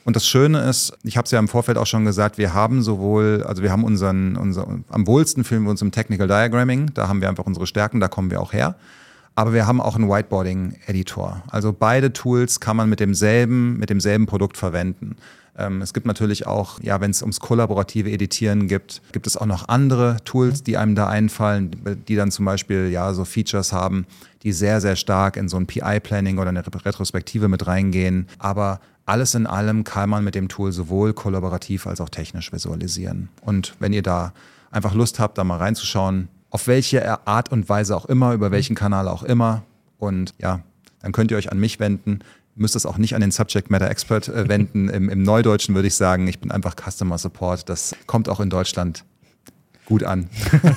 Und das Schöne ist, ich habe es ja im Vorfeld auch schon gesagt, wir haben sowohl, also wir haben unseren, unser, am wohlsten fühlen wir uns im Technical Diagramming, da haben wir einfach unsere Stärken, da kommen wir auch her. Aber wir haben auch einen Whiteboarding-Editor. Also beide Tools kann man mit demselben, mit demselben Produkt verwenden. Ähm, es gibt natürlich auch, ja, wenn es ums kollaborative Editieren gibt, gibt es auch noch andere Tools, die einem da einfallen, die dann zum Beispiel ja so Features haben, die sehr, sehr stark in so ein P I-Planning oder eine Retrospektive mit reingehen. Aber alles in allem kann man mit dem Tool sowohl kollaborativ als auch technisch visualisieren. Und wenn ihr da einfach Lust habt, da mal reinzuschauen, auf welche Art und Weise auch immer, über welchen Kanal auch immer. Und ja, dann könnt ihr euch an mich wenden. Ihr müsst es auch nicht an den Subject Matter Expert äh, wenden. Im, Im Neudeutschen würde ich sagen, ich bin einfach Customer Support. Das kommt auch in Deutschland gut an.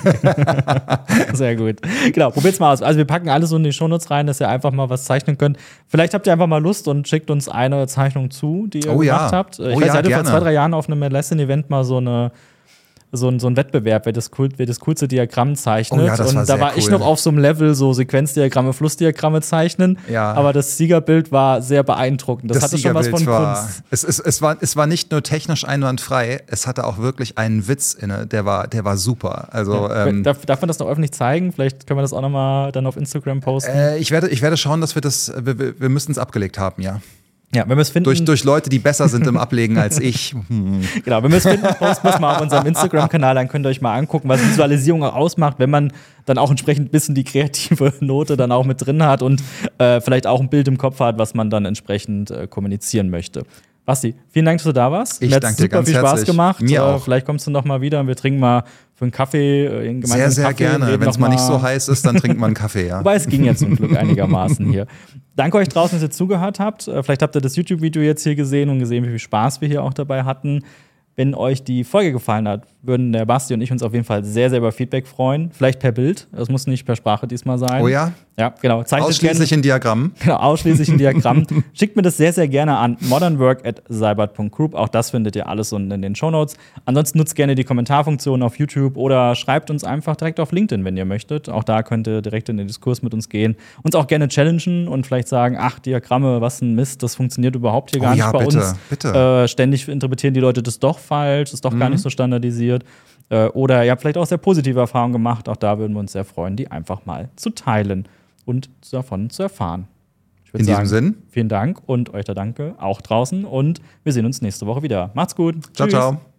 Sehr gut. Genau, probiert's mal aus. Also wir packen alles so in die Shownotes rein, dass ihr einfach mal was zeichnen könnt. Vielleicht habt ihr einfach mal Lust und schickt uns eine Zeichnung zu, die ihr
oh,
gemacht
ja.
habt. Ich
oh,
weiß,
ja,
ihr hattet vor
gerne.
zwei, drei Jahren auf einem Lesson-Event mal so eine So ein, so ein Wettbewerb, wer das, cool, wer das coolste Diagramm zeichnet.
Oh ja, das war
und da
sehr
war ich
cool.
noch auf so einem Level, so Sequenzdiagramme, Flussdiagramme zeichnen.
Ja.
Aber das Siegerbild war sehr beeindruckend. Das,
Das
hatte schon was von
war,
Kunst.
Es, es, es, war, es war nicht nur technisch einwandfrei, es hatte auch wirklich einen Witz inne, der war, der war super. Also,
Ja.
ähm,
darf, darf man das noch öffentlich zeigen? Vielleicht können wir das auch noch mal dann auf Instagram posten.
äh, ich, werde, ich werde schauen, dass wir das, wir, wir, wir müssen es abgelegt haben, ja.
Ja, wenn wir es finden.
Durch, durch Leute, die besser sind im Ablegen als ich. Hm.
Genau, wenn wir es finden, posten wir es mal auf unserem Instagram-Kanal, dann könnt ihr euch mal angucken, was Visualisierung auch ausmacht, wenn man dann auch entsprechend ein bisschen die kreative Note dann auch mit drin hat und äh, vielleicht auch ein Bild im Kopf hat, was man dann entsprechend äh, kommunizieren möchte. Basti, vielen Dank, dass du da warst.
Ich
Mir
danke
hat's
dir
super
ganz
viel Spaß
herzlich.
gemacht.
Mir
äh,
auch.
Vielleicht kommst du noch mal wieder und wir trinken mal für einen Kaffee, äh, einen gemeinsamen
Sehr, sehr
Kaffee,
gerne.
reden
Wenn es
noch
mal nicht so heiß ist, dann trinkt man einen Kaffee, ja.
Wobei es ging ja zum Glück einigermaßen hier. Danke euch draußen, dass ihr zugehört habt. Äh, Vielleicht habt ihr das YouTube-Video jetzt hier gesehen und gesehen, wie viel Spaß wir hier auch dabei hatten. Wenn euch die Folge gefallen hat, würden der Basti und ich uns auf jeden Fall sehr, sehr über Feedback freuen. Vielleicht per Bild. Das muss nicht per Sprache diesmal sein.
Oh ja?
Ja, genau. Zeichnet
Ausschließlich in Diagrammen.
Genau, ausschließlich ein Diagramm. Schickt mir das sehr, sehr gerne an modernwork at seibert punkt group. Auch das findet ihr alles unten in den Shownotes. Ansonsten nutzt gerne die Kommentarfunktion auf YouTube oder schreibt uns einfach direkt auf LinkedIn, wenn ihr möchtet. Auch da könnt ihr direkt in den Diskurs mit uns gehen. Uns auch gerne challengen und vielleicht sagen, ach, Diagramme, was ein Mist, das funktioniert überhaupt hier
Oh
gar
ja,
nicht bei
bitte,
uns.
bitte.
Äh, ständig interpretieren die Leute das doch falsch, ist doch gar
Mhm.
nicht so standardisiert. Äh, oder ihr habt vielleicht auch sehr positive Erfahrungen gemacht. Auch da würden wir uns sehr freuen, die einfach mal zu teilen und davon zu erfahren. Ich würd
In diesem
sagen,
Sinn.
Vielen Dank und euch der Danke auch draußen und wir sehen uns nächste Woche wieder. Macht's gut.
Ciao,
Tschüss.
ciao.